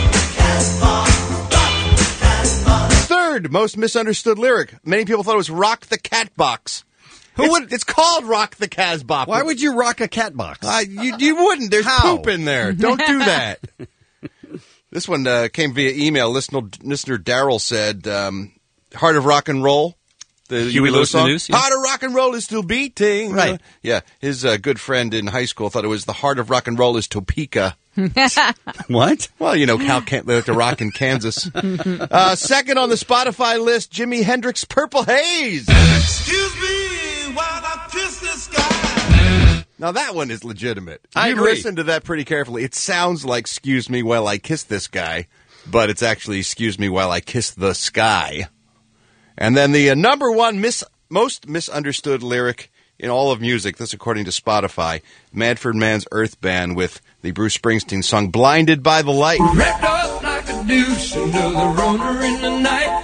Third most misunderstood lyric. Many people thought it was Rock the Cat Box. It's called Rock the Casbah. Why would you rock a cat box? You wouldn't. There's poop in there. Don't do that. This one came via email. Listener Daryl said, Heart of Rock and Roll. The Huey Lewis and the song. News, yeah. Heart of Rock and Roll is still beating. Right. Yeah. His good friend in high school thought it was the Heart of Rock and Roll is Topeka. What? Well, you know, the rock in Kansas. Second on the Spotify list, Jimi Hendrix, Purple Haze. Excuse me while I kiss this guy. Now that one is legitimate. I You agree. listen to that pretty carefully. It sounds like "Excuse me while I kiss this guy," but it's actually "Excuse me while I kiss the sky." And then the number one most misunderstood lyric in all of music, this according to Spotify, Manfred Mann's Earth Band with the Bruce Springsteen song "Blinded by the Light." Wrapped up like a douche under the roller in the night.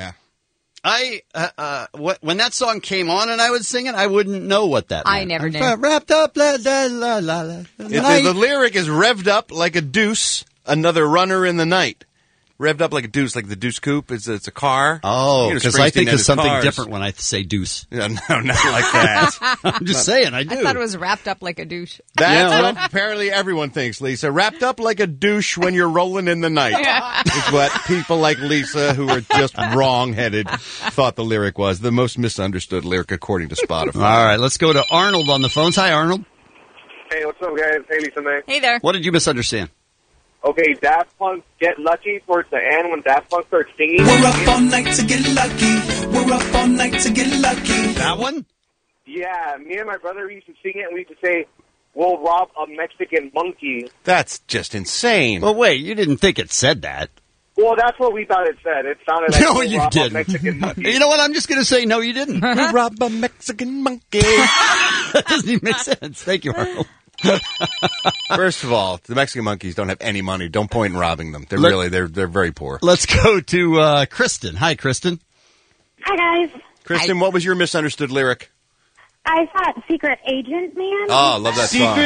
Yeah. When that song came on and I would sing it, I wouldn't know what that meant. I never knew. Wrapped up, la, la, la, la, la, The lyric is revved up like a deuce, another runner in the night. Revved up like a deuce, like the Deuce Coupe. It's a car. Oh, You know, because I Springsteen think had of his something cars. different when I say deuce. Yeah, no, not like that. I'm just saying, I do. I thought it was wrapped up like a douche. That's what apparently everyone thinks, Lisa. Wrapped up like a douche when you're rolling in the night. Is what people like Lisa, who are just wrong-headed, thought the lyric was. The most misunderstood lyric according to Spotify. All right, let's go to Arnold on the phones. Hi, Arnold. Hey, what's up, guys? Hey, Lisa, man. Hey there. What did you misunderstand? Okay, Daft Punk, Get Lucky, towards the end when Daft Punk starts singing. We're up all night to get lucky. We're up all night to get lucky. That one? Yeah, me and my brother used to sing it, and we used to say, we'll rob a Mexican monkey. That's just insane. Well, wait, you didn't think it said that. Well, that's what we thought it said. It sounded like No, we'll you rob a didn't. Mexican monkey. You know what? I'm just going to say no, you didn't. Rob a Mexican monkey. That doesn't even make sense. Thank you, Arnold. First of all, the Mexican monkeys don't have any money. Don't point in robbing them. They're very poor. Let's go to Kristen. Hi, Kristen. Hi, guys. Kristen, what was your misunderstood lyric? I thought Secret Agent Man. Oh, love that song.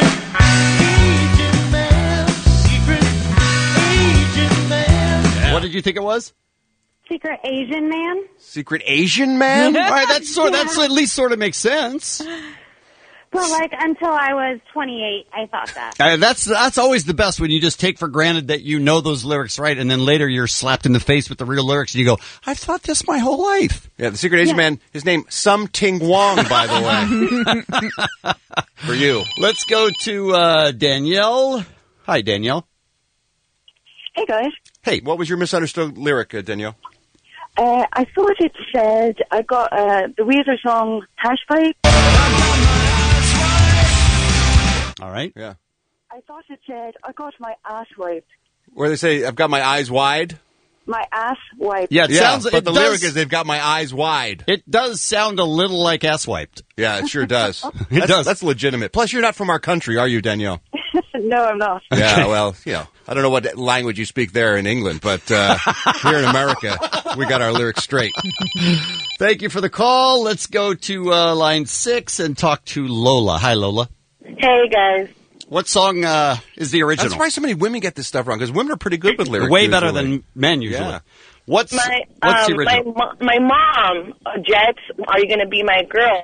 What did you think it was? Secret Asian Man. Secret Asian Man? All right, that's at least sort of makes sense. Well, like, until I was 28, I thought that. That's always the best when you just take for granted that you know those lyrics right, and then later you're slapped in the face with the real lyrics, and you go, I've thought this my whole life. Yeah, the Secret Asian Man, his name, Sum Ting Wong, by the way. For you. Let's go to Danielle. Hi, Danielle. Hey, guys. Hey, what was your misunderstood lyric, Danielle? I thought it said, I got the Weezer song, Hash Pipe. All right. Yeah. I thought it said, I got my ass wiped. Where they say, I've got my eyes wide? My ass wiped. Yeah, it sounds. But the lyric is, they've got my eyes wide. It does sound a little like ass wiped. Yeah, it sure does. It does. That's legitimate. Plus, you're not from our country, are you, Danielle? No, I'm not. Yeah, well, I don't know what language you speak there in England, but here in America, we got our lyrics straight. Thank you for the call. Let's go to line 6 and talk to Lola. Hi, Lola. Hey, guys. What song is the original? That's why so many women get this stuff wrong, because women are pretty good with lyrics. Way better than men usually. Yeah. What's the original? My mom, Jets, Are You Gonna Be My Girl?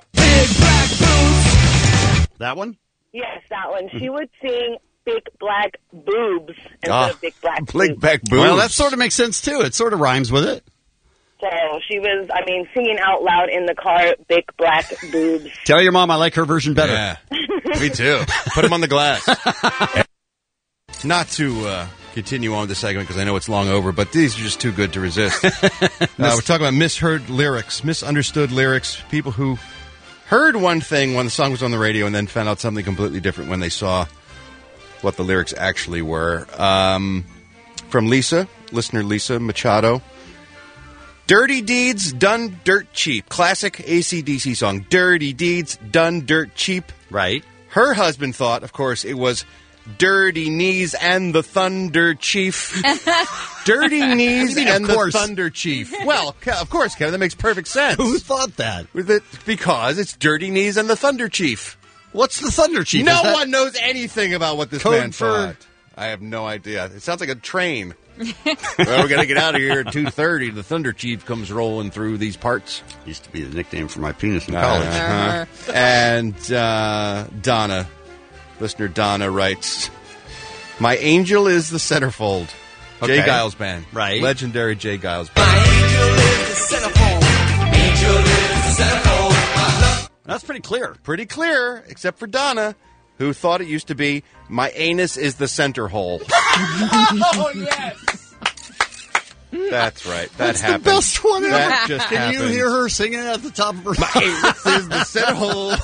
That one? Yes, that one. She would sing Big Black Boobs instead of Big Black Big Boobs. Black Boobs. Well, that sort of makes sense, too. It sort of rhymes with it. So she was, singing out loud in the car, Big Black Boobs. Tell your mom I like her version better. Yeah, me too. Put them on the glass. Not to continue on with the segment, because I know it's long over, but these are just too good to resist. We're talking about misheard lyrics, misunderstood lyrics, people who heard one thing when the song was on the radio and then found out something completely different when they saw what the lyrics actually were. From Lisa, listener Lisa Machado. Dirty Deeds Done Dirt Cheap. Classic AC/DC song. Dirty Deeds Done Dirt Cheap. Right. Her husband thought, of course, it was Dirty Knees and the Thunder Chief. Dirty Knees and the Thunder Chief. Well, of course, Kevin, that makes perfect sense. Who thought that? Because it's Dirty Knees and the Thunder Chief. What's the Thunder Chief? No one knows anything about what this code man for... thought. I have no idea. It sounds like a train. Well, we're going to get out of here at 2:30. The Thunder Chief comes rolling through these parts. Used to be the nickname for my penis in college. And Donna, listener Donna writes, my angel is the centerfold. Okay. Jay Giles Band. Right. Legendary Jay Giles Band. My angel is the centerfold. Angel is the centerfold. That's pretty clear. Pretty clear, except for Donna, who thought it used to be, my anus is the center hole. Oh, yes. That's right. That's happened. the best one ever. That just Can happened. you hear her singing at the top of her My anus is the center hole.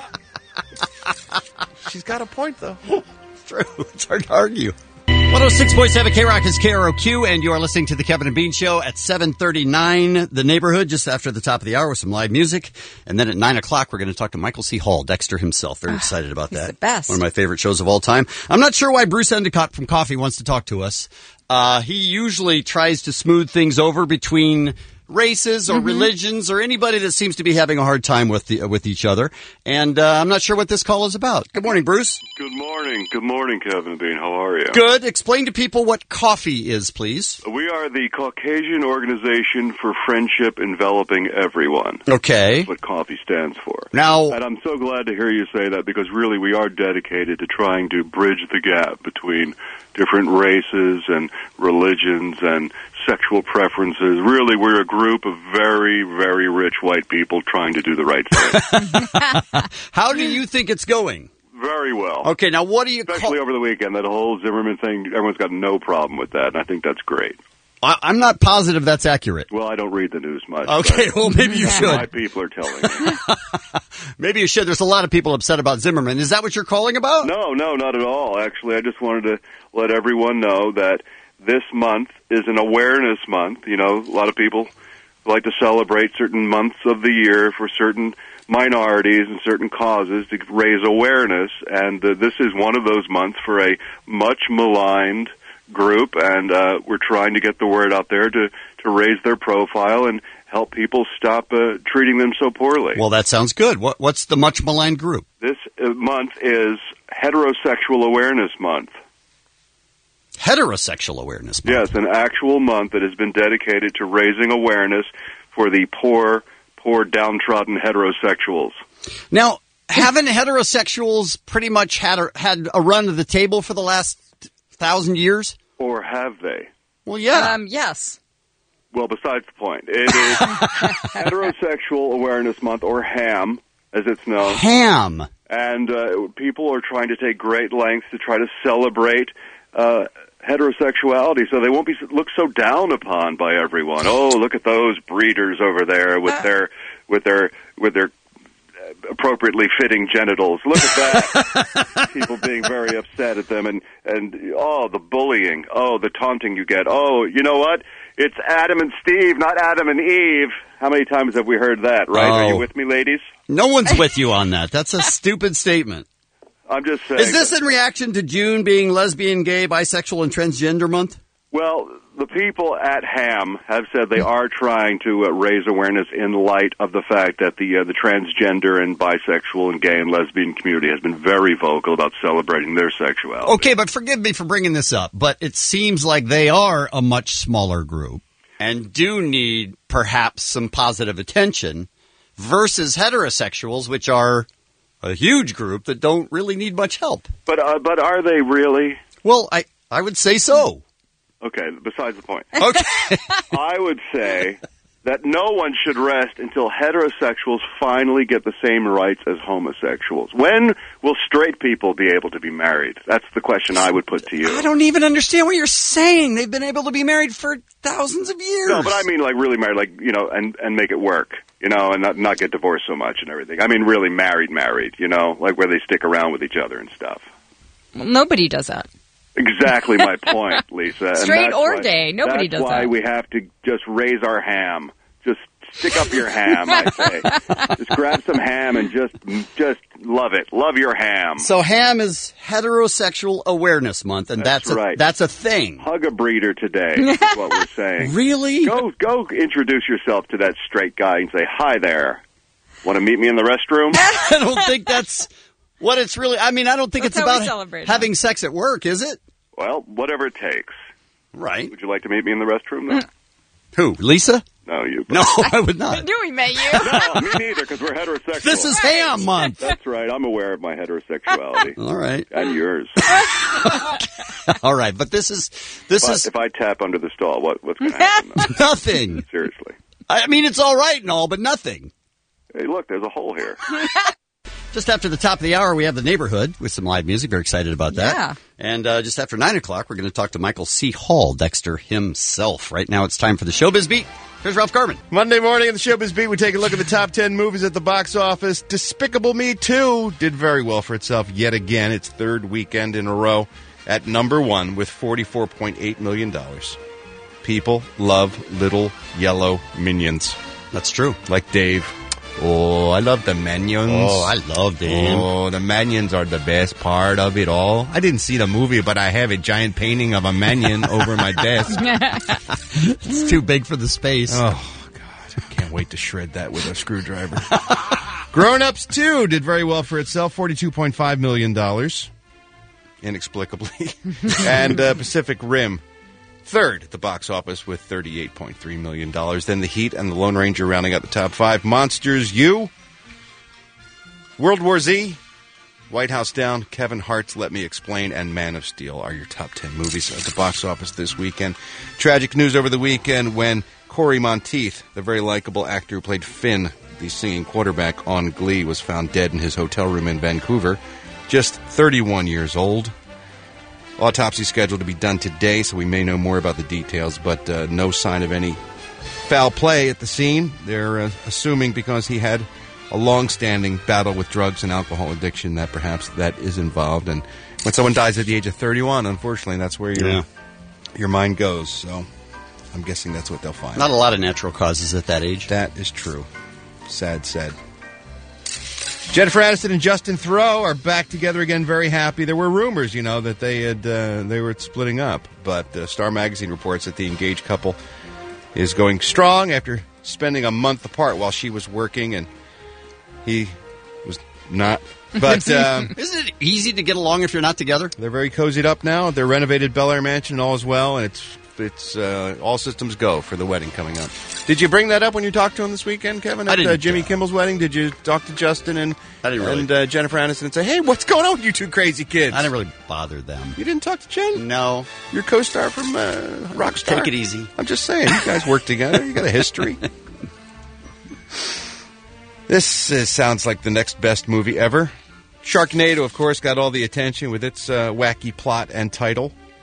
She's got a point, though. It's true. It's hard to argue. 106.7 K-Rock is KROQ, and you are listening to the Kevin and Bean Show at 7:39. The Neighborhood, just after the top of the hour with some live music. And then at 9 o'clock, we're going to talk to Michael C. Hall, Dexter himself. Very excited about that. the best. One of my favorite shows of all time. I'm not sure why Bruce Endicott from Coffee wants to talk to us. He usually tries to smooth things over between races or religions or anybody that seems to be having a hard time with each other. And I'm not sure what this call is about. Good morning, Bruce. Good morning. Good morning, Kevin and Bean. How are you? Good. Explain to people what coffee is, please. We are the Caucasian Organization for Friendship Enveloping Everyone. Okay. That's what coffee stands for. Now, and I'm so glad to hear you say that, because really we are dedicated to trying to bridge the gap between different races and religions and sexual preferences. Really, we're a group of very, very rich white people trying to do the right thing. How do you think it's going? Very well. Okay, now what do you Especially over the weekend, that whole Zimmerman thing, everyone's got no problem with that, and I think that's great. I'm not positive that's accurate. Well, I don't read the news much. Okay, well, maybe you should. My people are telling me. Maybe you should. There's a lot of people upset about Zimmerman. Is that what you're calling about? No, not at all. Actually, I just wanted to let everyone know that this month is an awareness month. You know, a lot of people like to celebrate certain months of the year for certain minorities and certain causes to raise awareness, and this is one of those months for a much maligned group, and we're trying to get the word out there to raise their profile and help people stop treating them so poorly. Well, that sounds good. What's the much maligned group? This month is Heterosexual Awareness Month. Heterosexual Awareness Month? Yes, an actual month that has been dedicated to raising awareness for the poor, downtrodden heterosexuals. Now, haven't heterosexuals pretty much had a run to the table for the last 1,000 years? Or have they? Well, yeah. Yes. Well, besides the point. It is Heterosexual Awareness Month, or HAM, as it's known. HAM. And people are trying to take great lengths to try to celebrate heterosexuality, so they won't be looked so down upon by everyone. Oh, look at those breeders over there with their appropriately fitting genitals. Look at that. People being very upset at them, and the bullying, the taunting you get. Oh, you know what? It's Adam and Steve, not Adam and Eve. How many times have we heard that, right? Are you with me, ladies? No one's with you on that. That's a stupid statement. I'm just saying. Is this in reaction to June being lesbian, gay, bisexual, and transgender month? Well, the people at HAM have said they are trying to raise awareness in light of the fact that the transgender and bisexual and gay and lesbian community has been very vocal about celebrating their sexuality. Okay, but forgive me for bringing this up, but it seems like they are a much smaller group and do need perhaps some positive attention versus heterosexuals, which are a huge group that don't really need much help. But are they really? Well, I would say so. Okay, besides the point. Okay. I would say that no one should rest until heterosexuals finally get the same rights as homosexuals. When will straight people be able to be married? That's the question I would put to you. I don't even understand what you're saying. They've been able to be married for thousands of years. No, but I mean like really married, like, and make it work, and not get divorced so much and everything. I mean really married, like where they stick around with each other and stuff. Well, nobody does that. Exactly my point, Lisa. Straight or gay, nobody does that. That's why we have to just raise our ham. Just stick up your ham, I say. Just grab some ham and just love it. Love your ham. So ham is Heterosexual Awareness Month, and that's right. That's a thing. Hug a breeder today, is what we're saying. Really? Go introduce yourself to that straight guy and say, hi there. Want to meet me in the restroom? I don't think that's what it's really. I mean, I don't think That's it's how we about celebrate having sex at work, is it? Well, whatever it takes. Right. Would you like to meet me in the restroom, then? Who? Lisa? No, you. No, I would not. I knew we met you. No, me neither, because we're heterosexual. This is ham month. That's right. I'm aware of my heterosexuality. All right. And yours. All right, but this is. If I tap under the stall, what's going to happen? Nothing. Seriously. I mean, it's all right and all, but nothing. Hey, look, there's a hole here. Just after the top of the hour, we have The Neighborhood with some live music. Very excited about that. Yeah. And just after 9 o'clock, we're going to talk to Michael C. Hall, Dexter himself. Right now, it's time for the Showbiz Beat. Here's Ralph Garman. Monday morning in the Showbiz Beat, we take a look at the top 10 movies at the box office. Despicable Me 2 did very well for itself yet again. Its third weekend in a row at number one with $44.8 million. People love little yellow minions. That's true. Like Dave. Oh, I love the Minions. Oh, I love them. Oh, the Minions are the best part of it all. I didn't see the movie, but I have a giant painting of a Minion over my desk. It's too big for the space. Oh, God. I can't wait to shred that with a screwdriver. Grown Ups 2 did very well for itself, $42.5 million. Inexplicably. And Pacific Rim, third at the box office with $38.3 million. Then The Heat and The Lone Ranger rounding out the top five. Monsters U, World War Z, White House Down, Kevin Hart's Let Me Explain, and Man of Steel are your top 10 movies at the box office this weekend. Tragic news over the weekend when Corey Monteith, the very likable actor who played Finn, the singing quarterback on Glee, was found dead in his hotel room in Vancouver, just 31 years old. Autopsy scheduled to be done today, so we may know more about the details, but no sign of any foul play at the scene. They're assuming because he had a long-standing battle with drugs and alcohol addiction that perhaps that is involved. And when someone dies at the age of 31, unfortunately, that's where your mind goes. So I'm guessing that's what they'll find. Not a lot of natural causes at that age. That is true. Sad, sad. Jennifer Aniston and Justin Theroux are back together again, very happy. There were rumors, that they were splitting up, but Star Magazine reports that the engaged couple is going strong after spending a month apart while she was working and he was not. But isn't it easy to get along if you're not together? They're very cozied up now. Their renovated Bel Air mansion, all is well, and it's all systems go for the wedding coming up. Did you bring that up when you talked to him this weekend, Kevin, at Jimmy Kimmel's wedding? Did you talk to Justin and Jennifer Aniston and say, hey, what's going on with you two crazy kids? I didn't really bother them. You didn't talk to Jen? No. Your co-star from Rockstar? Take it easy. I'm just saying, you guys work together. You got a history. This sounds like the next best movie ever. Sharknado, of course, got all the attention with its wacky plot and title.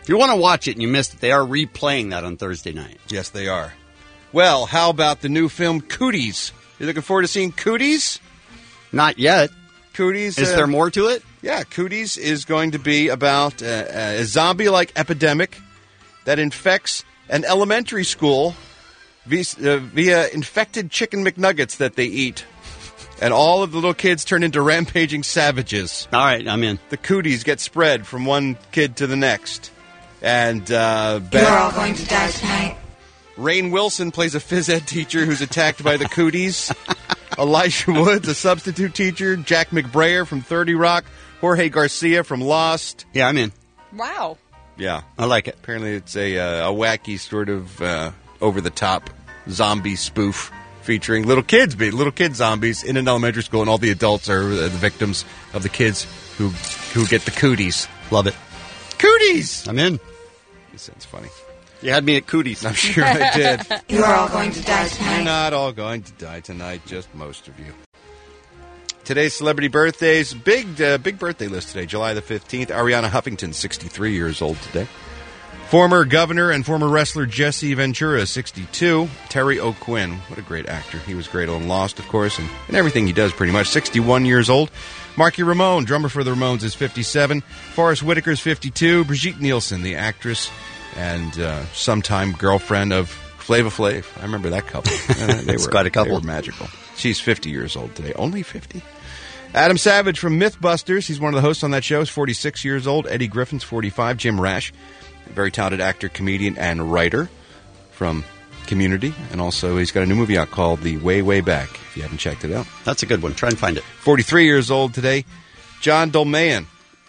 If you want to watch it and you missed it, they are replaying that on Thursday night. Yes, they are. Well, how about the new film Cooties? You looking forward to seeing Cooties? Not yet. Cooties. Is there more to it? Yeah, Cooties is going to be about a zombie-like epidemic that infects an elementary school via infected chicken McNuggets that they eat. And all of the little kids turn into rampaging savages. All right, I'm in. The cooties get spread from one kid to the next. And You're all going to die tonight. Rainn Wilson plays a phys ed teacher who's attacked by the cooties. Elijah Woods, a substitute teacher. Jack McBrayer from 30 Rock. Jorge Garcia from Lost. Yeah, I'm in. Wow. Yeah. I like it. Apparently it's a wacky sort of over-the-top zombie spoof featuring little kid zombies in an elementary school, and all the adults are the victims of the kids who get the cooties. Love it. Cooties! I'm in. This sounds funny. You had me at cooties. I'm sure I did. You're all going to die You're tonight. not all going to die tonight, just most of you. Today's celebrity birthdays, big birthday list today, July the 15th. Ariana Huffington, 63 years old today. Former governor and former wrestler Jesse Ventura, 62. Terry O'Quinn, what a great actor. He was great on Lost, of course, and everything he does pretty much. 61 years old. Marky Ramone, drummer for the Ramones, is 57. Forrest Whitaker's 52. Brigitte Nielsen, the actress and sometime girlfriend of Flava Flav. I remember that couple. It's quite a couple. They were magical. She's 50 years old today. Only 50. Adam Savage from Mythbusters. He's one of the hosts on that show. Is 46 years old. Eddie Griffin's 45. Jim Rash, very talented actor, comedian, and writer from Community. And also he's got a new movie out called The Way, Way Back, if you haven't checked it out. That's a good one. Try and find it. 43 years old today. John Dolmayan.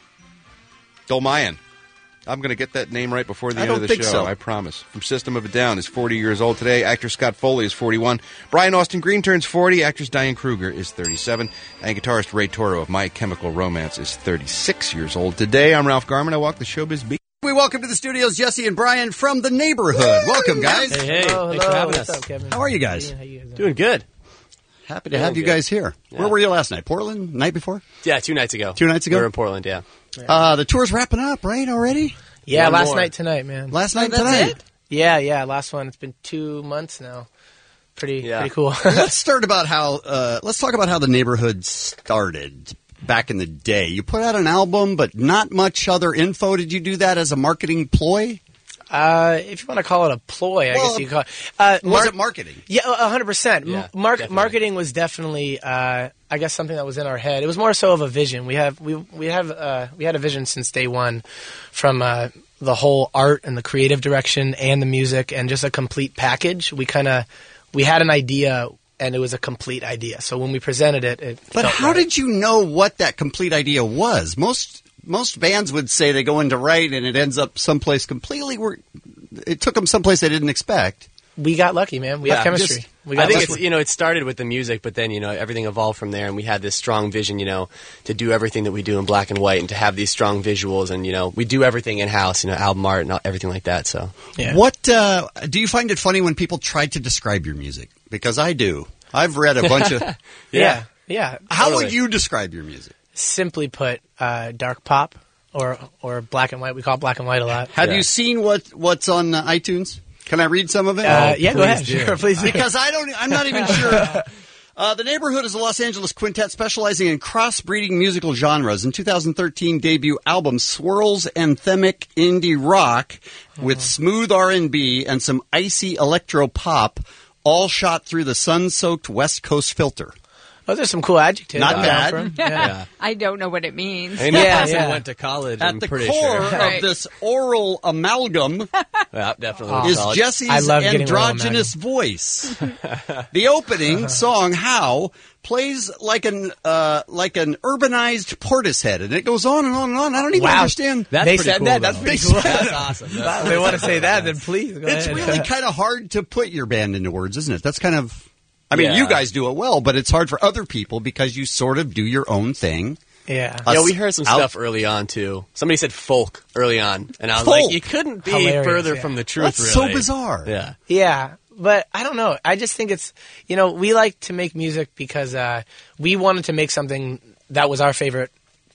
I'm going to get that name right before the end of the show. So. I promise. From System of a Down is 40 years old today. Actor Scott Foley is 41. Brian Austin Green turns 40. Actress Diane Kruger is 37. And guitarist Ray Toro of My Chemical Romance is 36 years old today. I'm Ralph Garman. I walk the showbiz beat. We welcome to the studios Jesse and Brian from The Neighborhood. Welcome, guys. Hey. Hello, Thanks for having What's us. up, Kevin? How are you guys? How you guys Doing good. Happy to have you guys here. Yeah. Where were you last night? Portland? Night before? Yeah, 2 nights ago. 2 nights ago? We were in Portland, yeah. The tour's wrapping up, right, already? Yeah, One last more. night tonight, man. Last night that's tonight? it? Yeah, last one. It's been 2 months now. Pretty cool. Let's talk about how The Neighborhood started back in the day. You put out an album, but not much other info. Did you do that as a marketing ploy? If you want to call it a ploy, I guess you could call it. Was it marketing? Yeah, 100%. Yeah, Marketing was definitely, I guess, something that was in our head. It was more so of a vision. We had a vision since day one, from the whole art and the creative direction and the music and just a complete package. We had an idea, and it was a complete idea. So when we presented it, But how did you know what that complete idea was? Most bands would say they go into write and it ends up someplace completely where it took them someplace they didn't expect. We got lucky, man. We have chemistry. I think it started with the music, but then, everything evolved from there, and we had this strong vision, to do everything that we do in black and white and to have these strong visuals, and, we do everything in-house, album art and everything like that, so. Yeah. What, do you find it funny when people try to describe your music? Because I do. I've read a bunch of... Yeah. How would you describe your music? Simply put, dark pop or black and white. We call it black and white a lot. Have you seen what's on iTunes? Can I read some of it? Yeah, go ahead. Sure, please do. Because I'm not even sure. The Neighborhood is a Los Angeles quintet specializing in cross-breeding musical genres. In 2013 debut album swirls anthemic indie rock with smooth R&B and some icy electro pop, all shot through the sun-soaked West Coast filter. Those are some cool adjectives. Not bad. Yeah. I don't know what it means. I know person went to college, At I'm the pretty core sure. of this oral amalgam Yeah, definitely. is Jesse's androgynous voice. The opening song, How, plays like an urbanized Portishead, and it goes on and on and on. I don't even understand. They said that? That's pretty cool. That's awesome. If they want to say that, then please go It's ahead. really kind of hard to put your band into words, isn't it? That's kind of... I mean, Yeah. you guys do it well, but it's hard for other people because you sort of do your own thing. Yeah. We heard some stuff early on, too. Somebody said folk early on, and I was Folk? like, you couldn't be Hilarious, further yeah. from the truth, That's really. so bizarre. Yeah. Yeah, but I don't know. I just think it's, we like to make music because we wanted to make something that was our favorite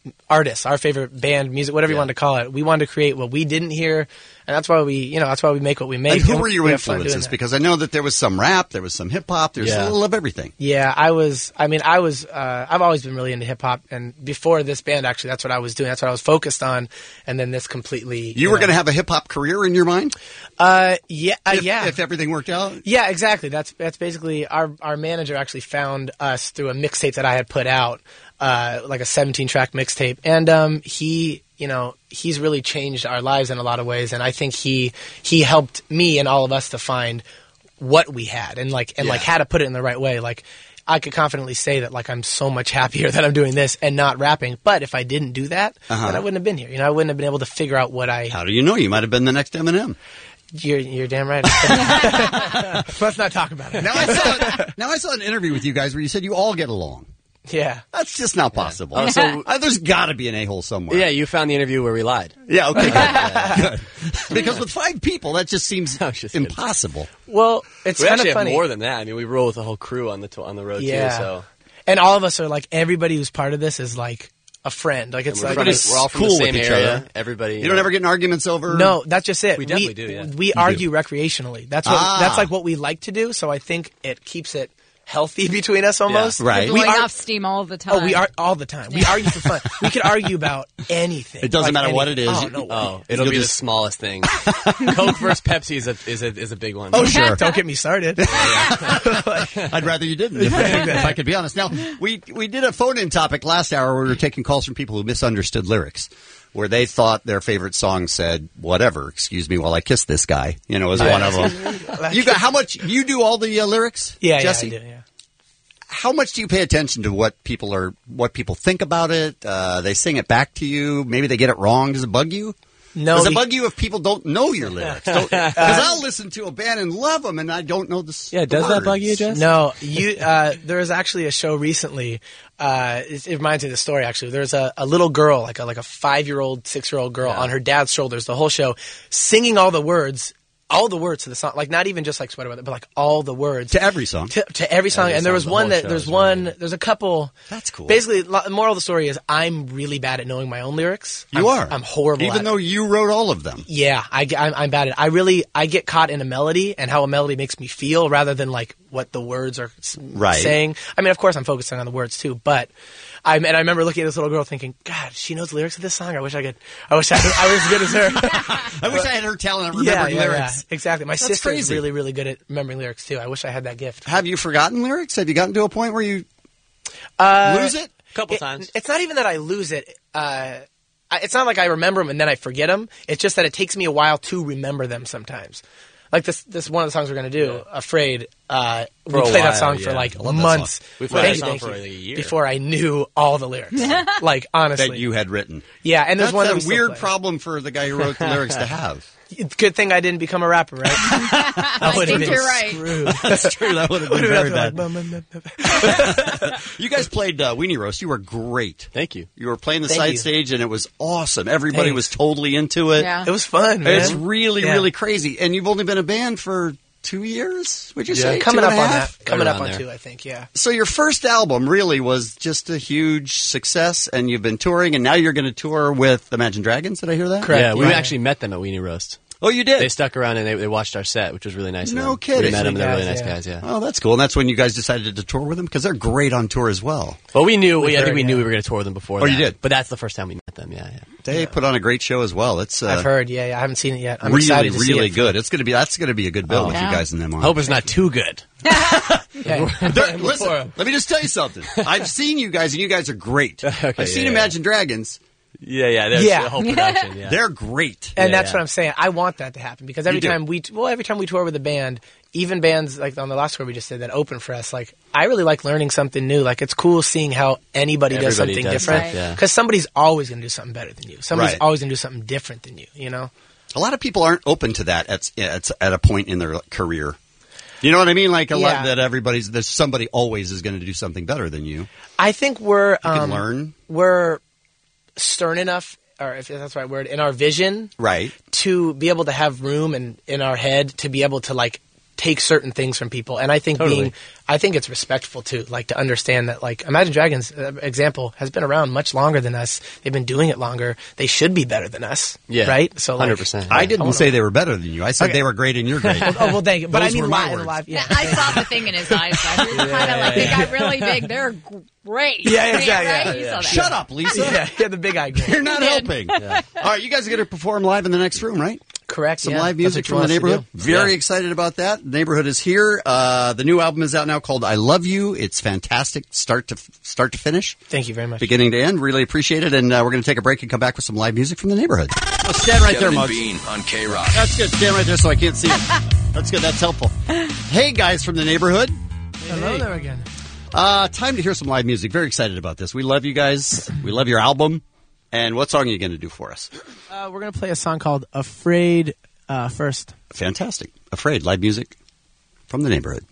artists, our favorite band, music, whatever you want to call it. We wanted to create what we didn't hear, and that's why we make what we make. And who were your we have fun doing influences? that. Because I know that there was some rap, there was some hip hop, there's a little of everything. Yeah, I've always been really into hip hop, and before this band, actually, that's what I was doing. That's what I was focused on, and then this completely. You were going to have a hip hop career in your mind? Yeah. If everything worked out? Yeah, exactly. That's basically our manager actually found us through a mixtape that I had put out, like a 17-track mixtape, and he's really changed our lives in a lot of ways, and I think he helped me and all of us to find what we had and how to put it in the right way. Like, I could confidently say that I'm so much happier that I'm doing this and not rapping. But if I didn't do that, then I wouldn't have been here. I wouldn't have been able to figure out what I. How do you know? You might have been the next Eminem. You're damn right. Let's not talk about it. Now I saw an interview with you guys where you said you all get along. Yeah. That's just not possible. Oh, so there's got to be an a-hole somewhere. Yeah, you found the interview where we lied. Yeah, okay, good. Because with 5 people, that just seems impossible. Well, it's we kind actually of funny. have more than that. I mean, we roll with the whole crew on the road too. So, and all of us are everybody who's part of this is a friend. It's we're all from cool the same with each area. other. Everybody. You don't ever get in arguments over? No, that's just it. We definitely do. Yeah, we argue recreationally. That's what we like to do. So I think it keeps it healthy between us almost. Yeah, right. You're blowing off steam all the time. Oh, we are all the time. We argue for fun. We could argue about anything. It doesn't matter what it is. Oh, no way. It'll be the smallest thing. Coke versus Pepsi is a big one. Oh, sure. Don't get me started. I'd rather you didn't, if I could be honest. Now, we did a phone-in topic last hour where we were taking calls from people who misunderstood lyrics, where they thought their favorite song said, whatever, excuse me while I kiss this guy, was one of them. How much, you do all the lyrics, Jesse? Yeah, I do, yeah. How much do you pay attention to what people think about it? They sing it back to you. Maybe they get it wrong. Does it bug you? No. Does it bug you if people don't know your lyrics? Because I'll listen to a band and love them, and I don't know the Yeah, does that bug you, Jess? No. There was actually a show recently. It reminds me of the story, actually. There's a little girl, like a 5-year-old, 6-year-old girl on her dad's shoulders the whole show, singing all the words to the song, not even just Sweater Weather, but all the words to every song, to every song. And there was one there's a couple. That's cool. Basically, the moral of the story is I'm really bad at knowing my own lyrics. I'm horrible. Even though you wrote all of them. Yeah, I'm bad at it. I get caught in a melody and how a melody makes me feel rather than what the words are saying. I mean, of course, I'm focusing on the words too, but. I remember looking at this little girl thinking, God, she knows the lyrics of this song. I wish I was as good as her. I wish I had her talent of remembering lyrics. Yeah, exactly. My sister is crazy. really, really good at remembering lyrics too. I wish I had that gift. Have you forgotten lyrics? Have you gotten to a point where you lose it? A couple times. It's not even that I lose it. It's not like I remember them and then I forget them. It's just that it takes me a while to remember them sometimes. Like this one of the songs we're going to do, Afraid, we played that song for months. We played that song for a year. Before I knew all the lyrics. Honestly. That you had written. Yeah, and there's one that's a weird problem for the guy who wrote the lyrics to have. Good thing I didn't become a rapper, right? I would have been screwed. That's true. That would have been very bad. You guys played Weenie Roast. You were great. Thank you. You were playing the side stage, and it was awesome. Everybody was totally into it. Yeah. It was fun, man. It's really, really crazy. And you've only been a band for 2 years, would you say? Coming up on that. Right Coming up on there. 2, I think, yeah. So your first album really was just a huge success, and you've been touring, and now you're going to tour with Imagine Dragons. Did I hear that? Correct. Yeah, we actually met them at Weenie Roast. Oh, you did? They stuck around and they watched our set, which was really nice. No of them. kidding. We met them, and they're really Guys, nice guys, yeah. Oh, that's cool. And that's when you guys decided to tour with them? Because they're great on tour as well. Well, I think we knew we were going to tour with them before that. You did? But that's the first time we met them, yeah. They put on a great show as well. It's I've heard, I haven't seen it yet. I'm really, excited to see really it. good. That's going to be a good bill with you guys and them on. Hope it's not too good. Listen, let me just tell you something. I've seen you guys, and you guys are great. I've seen Imagine Dragons. Yeah, there's the whole production. Yeah. They're great. And that's what I'm saying. I want that to happen because every time we tour with a band, even bands like on the last tour we just did that open for us, I really like learning something new. It's cool seeing how everybody does something different because somebody's always going to do something better than you. Somebody's always going to do something different than you, A lot of people aren't open to that at a point in their career. You know what I mean? Lot that there's somebody always is going to do something better than you. I think we're you can learn. We're stern enough, or if that's the right word, in our vision, right, to be able to have room in our head to be able to take certain things from people. And I think Totally. I think it's respectful too, like to understand that like Imagine Dragons example has been around much longer than us. They've been doing it longer. They should be better than us. Yeah. Right? So like, 100%. I didn't say they were better than you. I said Okay. they were great and you're great. well, thank you. But Those I mean were my live, words. live. Yeah. I saw the thing in his eyes. So he was kind of like, they got really big. They're great. Yeah, exactly. Right? You saw that. Shut up, Lisa. Yeah, the big eye. You're not helping. All right, you guys are going to perform live in the next room, right? Correct. Some yeah. live That's music what you from the want us to neighborhood. do. Very Yeah. excited about that. The neighborhood is here. The new album is out now called "I Love You." It's fantastic, start to finish, Thank you very much. beginning to end. Really appreciate it. And we're going to take a break and come back with some live music from the neighborhood. Oh, stand right there, Kevin and Muggs. Bean on K-Rock. That's good. Stand right there so I can't see it. That's good. That's helpful. Hey, guys from the neighborhood. Hello there again. Time to hear some live music. Very excited about this. We love you guys. We love your album. And what song are you going to do for us? We're going to play a song called Afraid first. Fantastic. Afraid. Live music from the neighborhood.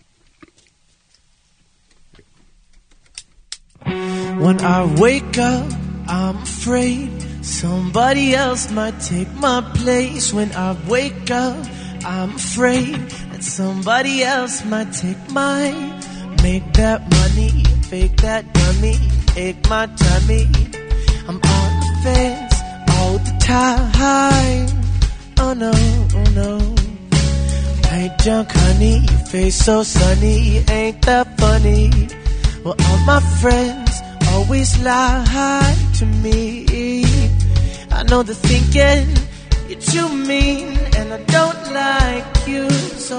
When I wake up, I'm afraid somebody else might take my place. When I wake up, I'm afraid that somebody else might take mine. Make that money, fake that dummy, take my tummy. I'm on the fence all the time. Oh no, oh no. Hey, junk honey, your face so sunny, ain't that funny? Well, all my friends always lie to me. I know they're thinking you're too mean, and I don't like you, so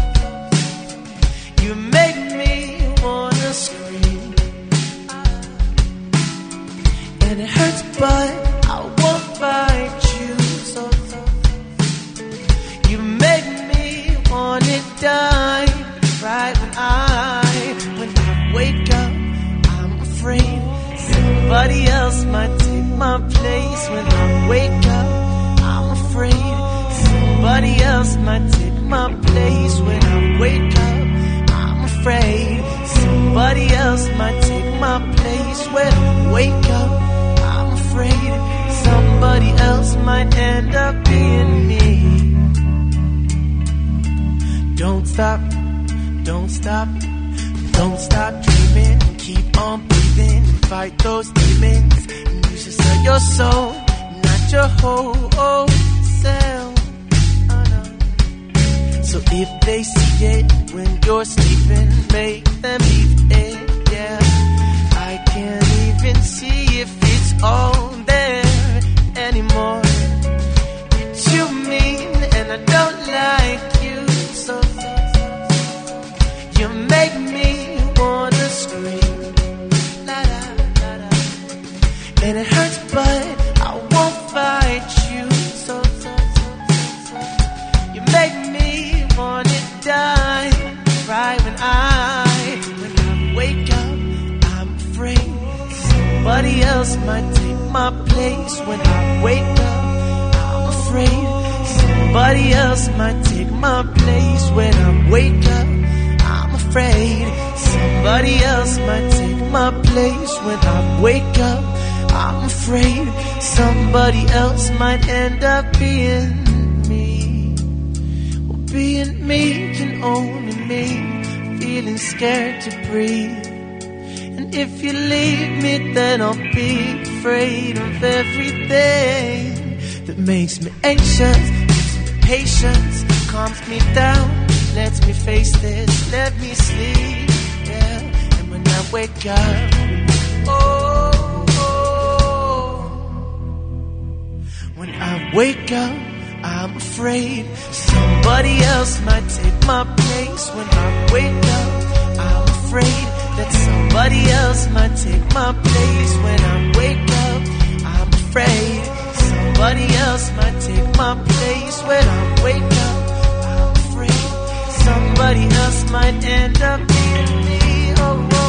you make me wanna scream. And it hurts, but I won't fight you, so you make me wanna die. Right when I wake up, I'm afraid somebody else might take my place. When I wake up, I'm afraid somebody else might take my place. When I wake up, I'm afraid somebody else might take my place. When I wake up, I'm afraid somebody else might end up being me. Don't stop, don't stop, don't stop dreaming. Keep on breathing and fight those demons. And you should sell your soul, not your whole self. Oh, no. So if they see it when you're sleeping, make them leave it. Yeah, I can't even see if it's all there anymore. You're too mean and I don't like you, so you make me wanna scream. La, la, la, la. And it hurts, but I won't fight you, so you make me wanna die. Right when I wake up, I'm afraid somebody else might take my place. When I wake up, I'm afraid somebody else might take my place. When I wake up, I'm afraid somebody else might take my place. When I wake up, I'm afraid somebody else might end up being me. Well, being me can only mean feeling scared to breathe. And if you leave me, then I'll be afraid of everything that makes me anxious, gives me patience, calms me down, lets me face this, let me sleep, yeah. And when I wake up, when I wake up, I'm afraid somebody else might take my place. When I wake up, I'm afraid that somebody else might take my place. When I wake up, I'm afraid somebody else might take my place. When I wake up, I'm afraid somebody else might end up being me. Oh, oh.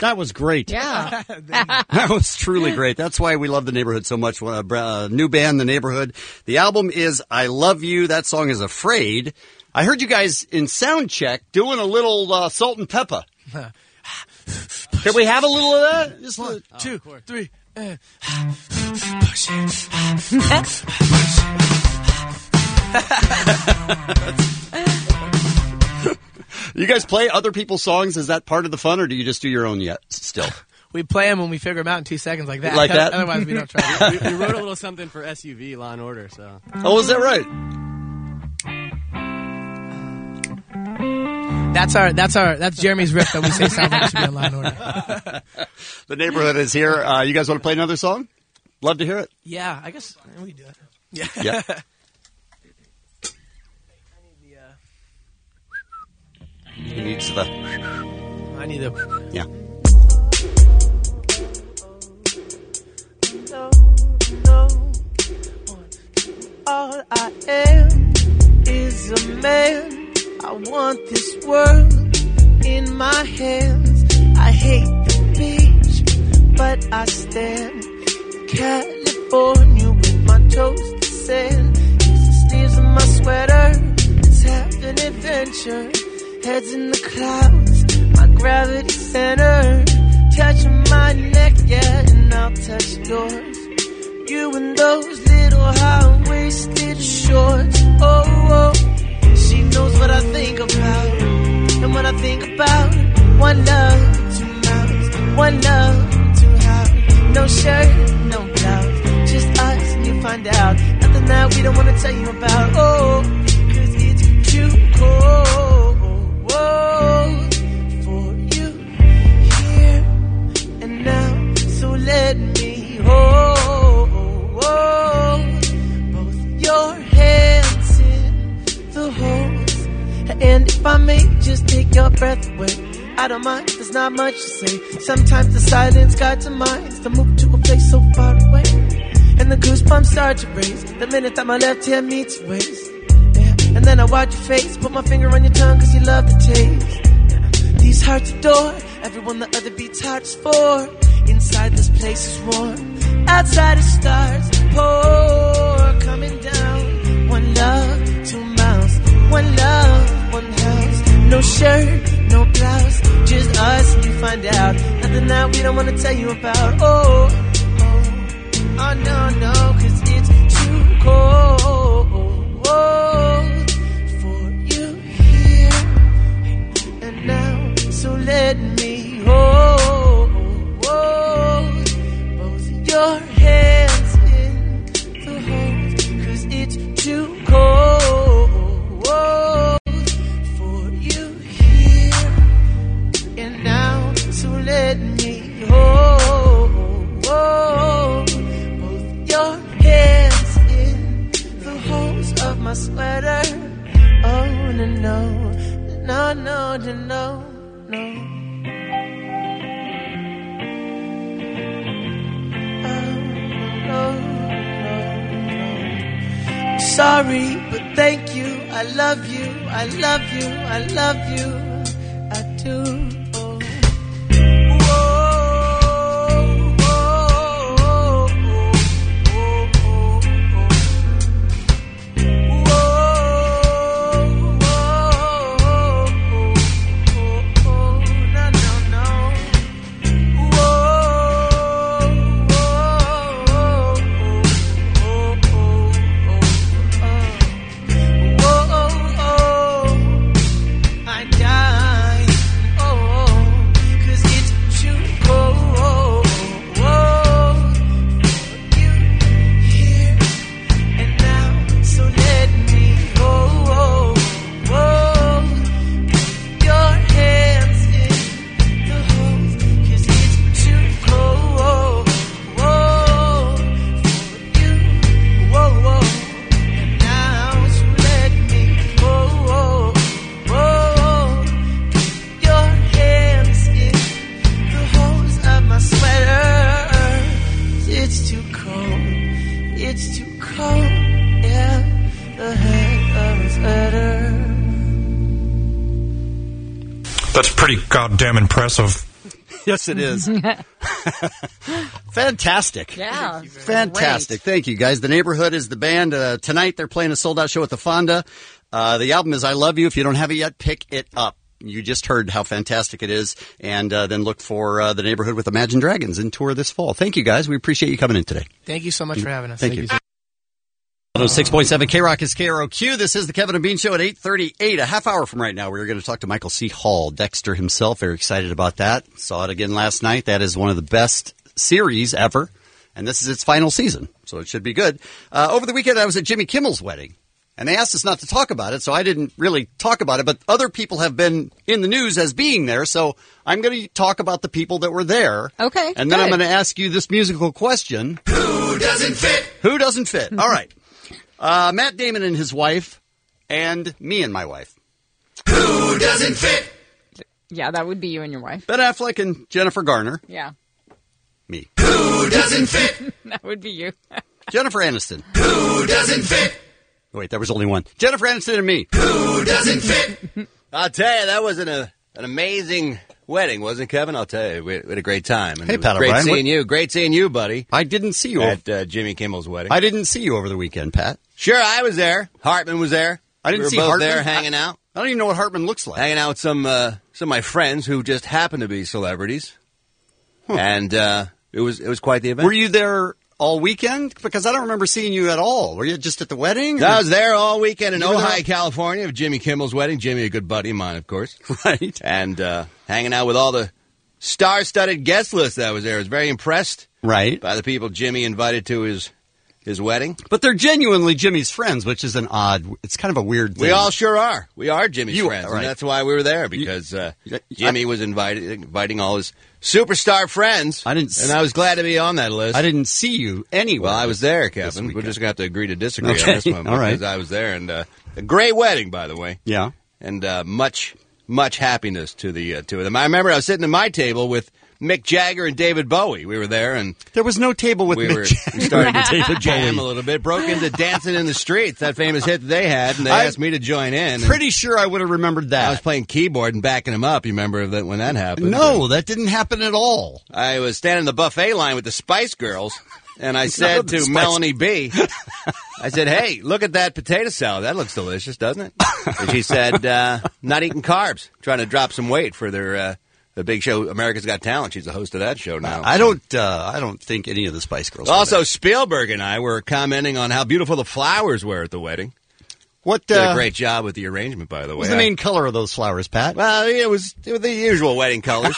That was great. Yeah. That was truly great. That's why we love The Neighborhood so much. New band, The Neighborhood. The album is I Love You. That song is Afraid. I heard you guys in sound check doing a little Salt and Pepper. Can we have a little of that? Just 1, 2, 3. You guys play other people's songs? Is that part of the fun, or do you just do your own yet still? We play them when we figure them out in 2 seconds like that. Like that? Otherwise, we don't try. We wrote a little something for SUV, Law and Order. So. Oh, is that right? That's Jeremy's riff that we say sounds like it should be on Law and Order. The Neighborhood is here. You guys want to play another song? Love to hear it. Yeah, I guess we can do it. Yeah. Yeah. He needs the... I need the... Yeah. All I am is a man. I want this world in my hands. I hate the beach, but I stand in California with my toes to sand. Use the sleeves of my sweater. Let's have an adventure. Heads in the clouds, my gravity center. Touching my neck, yeah, and I'll touch yours. You and those little high-waisted shorts. Oh, she knows what I think about. And what I think about, one love, 2 mouths. One love, 2 house. No shirt, no blouse. Just us and you find out. Nothing that we don't want to tell you about. Oh, 'cause it's too cold. For you here and now, so let me hold both your hands in the holes. And if I may just take your breath away, I don't mind, there's not much to say. Sometimes the silence guides our minds to move to a place so far away. And the goosebumps start to raise the minute that my left hand meets your waist. And then I watch your face, put my finger on your tongue 'cause you love the taste. These hearts adore everyone the other beats hearts for. Inside this place is warm, outside the stars pour. Coming down, one love, 2 mouths. One love, 1 house. No shirt, no blouse. Just us and you find out. Nothing that we don't want to tell you about. Oh, no, 'cause it's too cold. So let me hold both your hands in the holes, 'cause it's too cold for you here and now. So let me hold both your hands in the holes of my sweater. Oh, no. No. Sorry, but thank you. I love you. I love you. I love you. I do. That's pretty goddamn impressive. Yes, it is. Fantastic. Yeah. Fantastic. Thank you, guys. The Neighborhood is the band. Tonight they're playing a sold-out show at the Fonda. The album is I Love You. If you don't have it yet, pick it up. You just heard how fantastic it is. And then look for The Neighborhood with Imagine Dragons in tour this fall. Thank you, guys. We appreciate you coming in today. Thank you so much for having us. Thank you. 106.7 K-Rock is KROQ. This is the Kevin and Bean Show at 8:38. A half hour from right now, we're going to talk to Michael C. Hall, Dexter himself. Very excited about that. Saw it again last night. That is one of the best series ever. And this is its final season, so it should be good. Over the weekend, I was at Jimmy Kimmel's wedding. And they asked us not to talk about it, so I didn't really talk about it. But other people have been in the news as being there, so I'm going to talk about the people that were there. Okay, and then I'm going to ask you this musical question. Who doesn't fit? Who doesn't fit? All right. Matt Damon and his wife, and me and my wife. Who doesn't fit? Yeah, that would be you and your wife. Ben Affleck and Jennifer Garner. Yeah. Me. Who doesn't fit? That would be you. Jennifer Aniston. Who doesn't fit? Wait, there was only one. Jennifer Aniston and me. Who doesn't fit? I'll tell you, that was an amazing wedding, wasn't it, Kevin? I'll tell you, we had a great time. And Hey, it was Pat great O'Brien. seeing you. Great seeing you, buddy. I didn't see you at Jimmy Kimmel's wedding. I didn't see you over the weekend, Pat. Sure, I was there. Hartman was there. I didn't we were see both Hartman there hanging out. I don't even know what Hartman looks like. Hanging out with some of my friends who just happen to be celebrities, and it was quite the event. Were you there all weekend? Because I don't remember seeing you at all. Were you just at the wedding? I was there all weekend in You were Ojai, there? California, for Jimmy Kimmel's wedding. Jimmy, a good buddy of mine, of course. Right. And hanging out with all the star-studded guest list that was there. I was very impressed Right. by the people Jimmy invited to his wedding. But they're genuinely Jimmy's friends, which is it's kind of a weird thing. We all sure are. We are Jimmy's You- friends, right. and that's why we were there, because Jimmy was inviting all his superstar friends. I didn't and I was glad to be on that list. I didn't see you anywhere. Well, I was there, this Kevin. We're weekend. just going to have to agree to disagree Okay, on this one, all right. because I was there. And a great wedding, by the way. Yeah. And much happiness to to them. I remember I was sitting at my table with Mick Jagger and David Bowie. We were there, and there was no table with Mick Jagger. We started and to David jam Bowie. a little bit, broke into Dancing in the Streets, that famous hit that they had, and they asked me to join in. Pretty sure I would have remembered that. I was playing keyboard and backing them up. You remember that when that happened? No, that didn't happen at all. I was standing in the buffet line with the Spice Girls, and I said to Melanie B., I said, "Hey, look at that potato salad. That looks delicious, doesn't it?" And she said, "Not eating carbs, trying to drop some weight for their the big show, America's Got Talent." She's the host of that show now. I don't think any of the Spice Girls. Also, Spielberg and I were commenting on how beautiful the flowers were at the wedding. What did a great job with the arrangement, by the way. What was the main color of those flowers, Pat? Well, it was the usual wedding colors.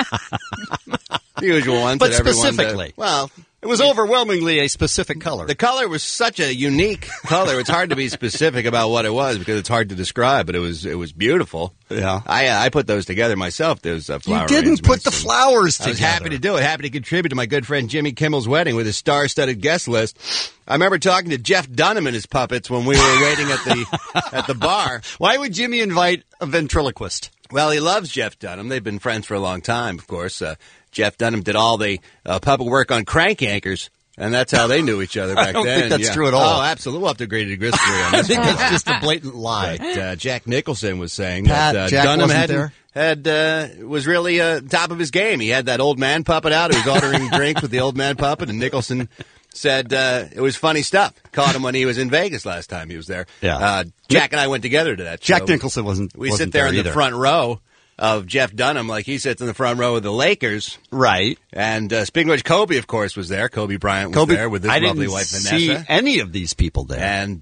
The usual ones. But that everyone specifically. Well, it was overwhelmingly a specific color. The color was such a unique color. It's hard to be specific about what it was because it's hard to describe. But it was beautiful. Yeah, I put those together myself. Those flower. You didn't put the flowers together. I was happy to do it. Happy to contribute to my good friend Jimmy Kimmel's wedding with his star-studded guest list. I remember talking to Jeff Dunham and his puppets when we were waiting at the bar. Why would Jimmy invite a ventriloquist? Well, he loves Jeff Dunham. They've been friends for a long time, of course. Jeff Dunham did all the puppet work on Crank Anchors, and that's how they knew each other back then. I don't think that's true at all. Oh, absolutely. We'll have to agree to disagree on this. I think it's just a blatant lie. But, Jack Nicholson was saying Pat, that Jack Dunham wasn't was really top of his game. He had that old man puppet out. He was ordering drinks with the old man puppet, and Nicholson said it was funny stuff. Caught him when he was in Vegas last time he was there. Yeah. Jack and I went together to that show. Jack Nicholson wasn't. We wasn't sit there in either. the front row of Jeff Dunham, like he sits in the front row of the Lakers. Right. And speaking of which, Kobe, of course, was there. Kobe Bryant was there with his lovely wife, Vanessa. I didn't see any of these people there. And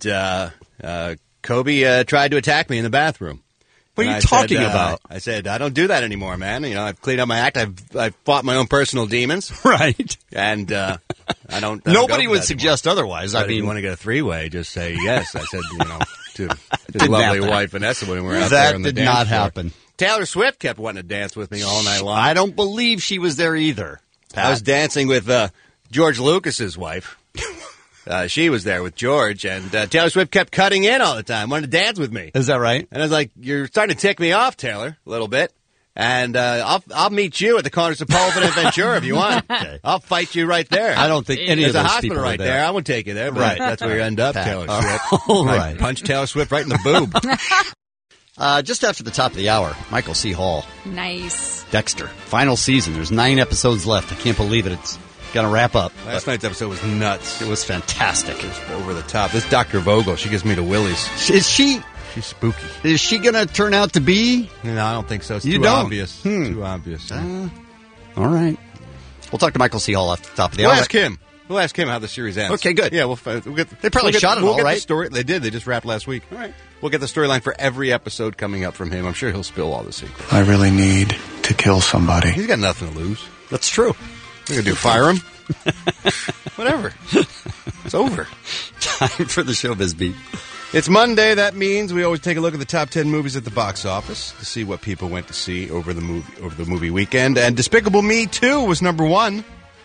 Kobe tried to attack me in the bathroom. What are And you I talking said, about? I said, I don't do that anymore, man. You know, I've cleaned up my act. I've fought my own personal demons. Right. And I don't. Nobody would suggest otherwise. But I if mean, you want to get a three-way, just say yes. I said, to his Didn't lovely happen. wife Vanessa when we were out That there on the did dance not floor. happen. Taylor Swift kept wanting to dance with me all night long. I don't believe she was there either. I was dancing with George Lucas's wife. She was there with George, and Taylor Swift kept cutting in all the time, wanted to dance with me. Is that right? And I was like, "You're starting to tick me off, Taylor, a little bit." And I'll meet you at the corner of Sepulveda and Ventura if you want. Okay. I'll fight you right there. I don't think any There's of a those hospital people right were there. I won't take you there, but Right. that's where you end up, Pat. Taylor All Swift. right. All I right. punch Taylor Swift right in the boob. Just after the top of the hour, Michael C. Hall. Nice. Dexter. Final season. There's 9 episodes left. I can't believe it. It's going to wrap up. Last night's episode was nuts. It was fantastic. It was over the top. This Dr. Vogel, she gives me the willies. Is she? She's spooky. Is she going to turn out to be? No, I don't think so. It's You too don't? obvious. Too obvious. All right. We'll talk to Michael C. Hall after the top of the We'll hour. ask him. We'll ask him how the series ends. Okay, good. Yeah, we'll get. They probably shot it we'll all, get right? The story. They did. They just wrapped last week. All right. We'll get the storyline for every episode coming up from him. I'm sure he'll spill all the secrets. I really need to kill somebody. He's got nothing to lose. That's true. What are you going to do? Fire him? Whatever. It's over. Time for the Showbiz Beat. It's Monday. That means we always take a look at the top 10 movies at the box office to see what people went to see over the movie weekend. And Despicable Me 2 was number 1.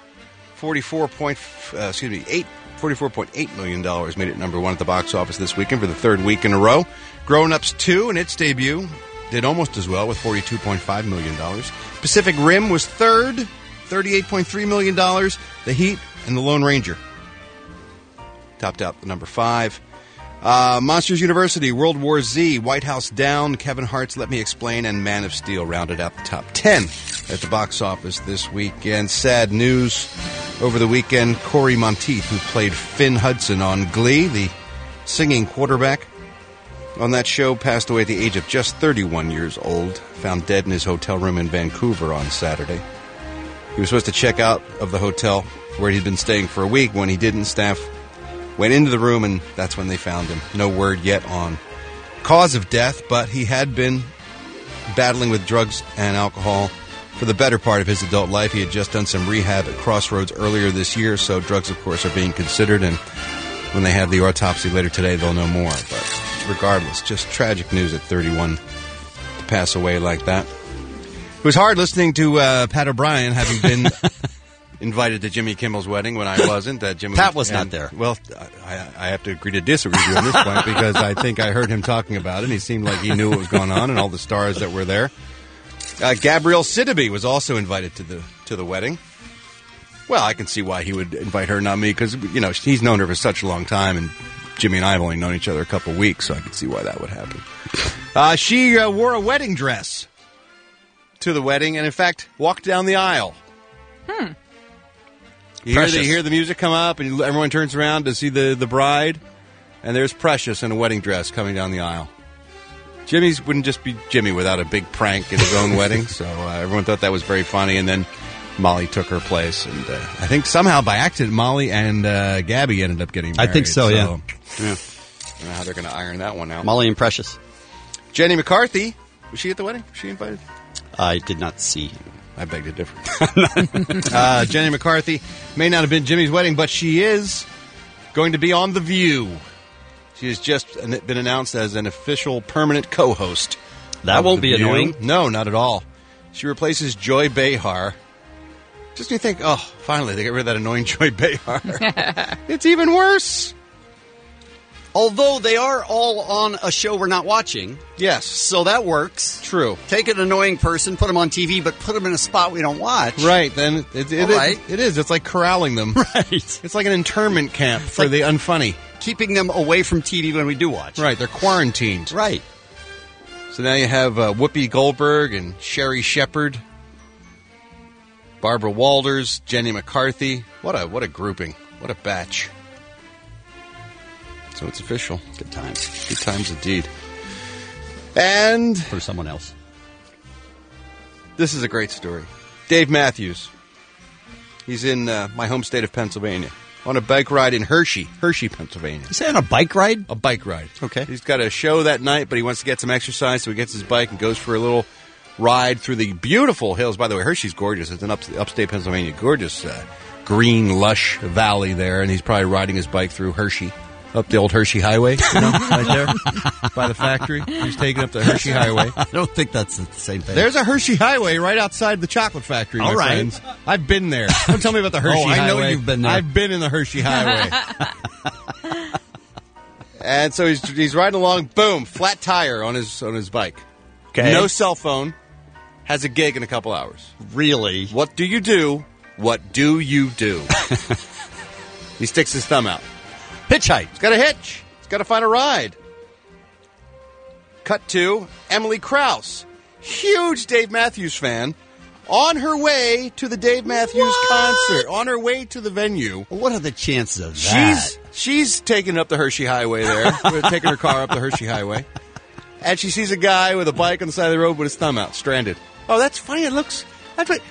$44.8 million made it number 1 at the box office this weekend for the 3rd week in a row. Grown Ups 2 in its debut did almost as well with $42.5 million. Pacific Rim was 3rd, $38.3 million. The Heat and The Lone Ranger topped out the number 5. Monsters University, World War Z, White House Down, Kevin Hart's Let Me Explain, and Man of Steel rounded out the top 10 at the box office this weekend. Sad news over the weekend. Corey Monteith, who played Finn Hudson on Glee, the singing quarterback on that show, passed away at the age of just 31 years old, found dead in his hotel room in Vancouver on Saturday. He was supposed to check out of the hotel where he'd been staying for a week. When he didn't, staff went into the room, and that's when they found him. No word yet on cause of death, but he had been battling with drugs and alcohol for the better part of his adult life. He had just done some rehab at Crossroads earlier this year, so drugs, of course, are being considered, and when they have the autopsy later today, they'll know more. But regardless, just tragic news at 31 to pass away like that. It was hard listening to Pat O'Brien, having been invited to Jimmy Kimmel's wedding when I wasn't. Pat was not there. Well, I have to agree to disagree with you on this point because I think I heard him talking about it, and he seemed like he knew what was going on and all the stars that were there. Gabrielle Sidibe was also invited to the wedding. Well, I can see why he would invite her, not me, because he's known her for such a long time, and Jimmy and I have only known each other a couple weeks, so I can see why that would happen. She wore a wedding dress to the wedding, and in fact, walked down the aisle. You hear the music come up, and everyone turns around to see the bride, and there's Precious in a wedding dress coming down the aisle. Jimmy's wouldn't just be Jimmy without a big prank at his own wedding, so everyone thought that was very funny, and then Molly took her place, and I think somehow by accident, Molly and Gabby ended up getting married. I think so, yeah. I don't know how they're going to iron that one out. Molly and Precious. Jenny McCarthy, was she at the wedding? Was she invited? I did not see. I beg to differ. Jenny McCarthy may not have been Jimmy's wedding, but she is going to be on The View. She has just been announced as an official permanent co-host. That won't be annoying. No, not at all. She replaces Joy Behar. Just when you think, oh, finally, they get rid of that annoying Joy Behar. It's even worse. Although they are all on a show we're not watching. Yes. So that works. True. Take an annoying person, put them on TV, but put them in a spot we don't watch. Right. Then it is. It's like corralling them. Right. It's like an internment camp for the unfunny. Keeping them away from TV when we do watch. Right. They're quarantined. Right. So now you have Whoopi Goldberg and Sherry Shepherd, Barbara Walters, Jenny McCarthy. What a grouping. What a batch. So it's official. Good times. Good times indeed. And for someone else. This is a great story. Dave Matthews. He's in my home state of Pennsylvania. On a bike ride in Hershey, Pennsylvania. You say on a bike ride? A bike ride. Okay. He's got a show that night, but he wants to get some exercise, so he gets his bike and goes for a little ride through the beautiful hills. By the way, Hershey's gorgeous. It's in upstate Pennsylvania. Gorgeous green, lush valley there, and he's probably riding his bike through Hershey. Up the old Hershey Highway, right there by the factory. He's taking up the Hershey Highway. I don't think that's the same thing. There's a Hershey Highway right outside the chocolate factory, my friends. I've been there. Don't tell me about the Hershey Highway. I know you've been there. I've been in the Hershey Highway. And so he's riding along, boom, flat tire on his bike. Okay. No cell phone. Has a gig in a couple hours. Really? What do you do? What do you do? He sticks his thumb out. Hitchhike. He's got a hitch. He's got to find a ride. cut to Emily Krause, huge Dave Matthews fan, on her way to the Dave Matthews concert, on her way to the venue. What are the chances of that? She's taking up the Hershey Highway there, taking her car up the Hershey Highway, and she sees a guy with a bike on the side of the road with his thumb out, stranded. Oh, that's funny. That's right.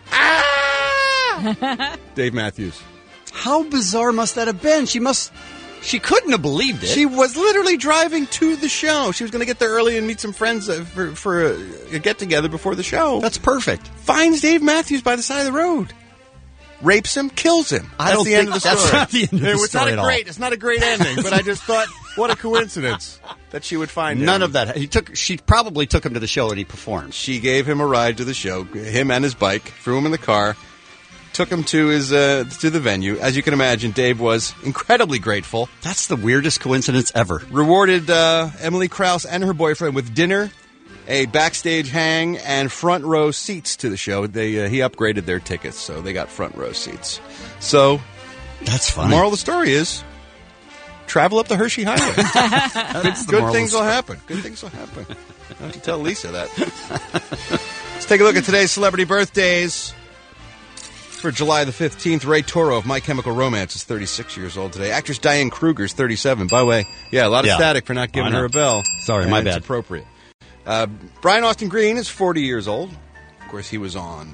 Ah! Dave Matthews. How bizarre must that have been? She couldn't have believed it. She was literally driving to the show. She was going to get there early and meet some friends for a get-together before the show. That's perfect. Finds Dave Matthews by the side of the road. Rapes him, kills him. That's the end of the story. That's not the end of the story at all. It's not a great ending, but I just thought, what a coincidence that she would find None him. of that. She probably took him to the show and he performed. She gave him a ride to the show, him and his bike, threw him in the car, took him to his to the venue. As you can imagine, Dave was incredibly grateful. That's the weirdest coincidence ever. Rewarded Emily Krause and her boyfriend with dinner, a backstage hang, and front row seats to the show. He upgraded their tickets, so they got front row seats. So that's funny. The moral of the story is travel up the Hershey Highway. Good things will happen. Good things will happen. I have to tell Lisa that. Let's take a look at today's celebrity birthdays. For July the 15th, Ray Toro of My Chemical Romance is 36 years old today. Actress Diane Kruger is 37. By the way, a lot of static for not giving her a bell. Sorry, my bad. It's appropriate. Brian Austin Green is 40 years old. Of course, he was on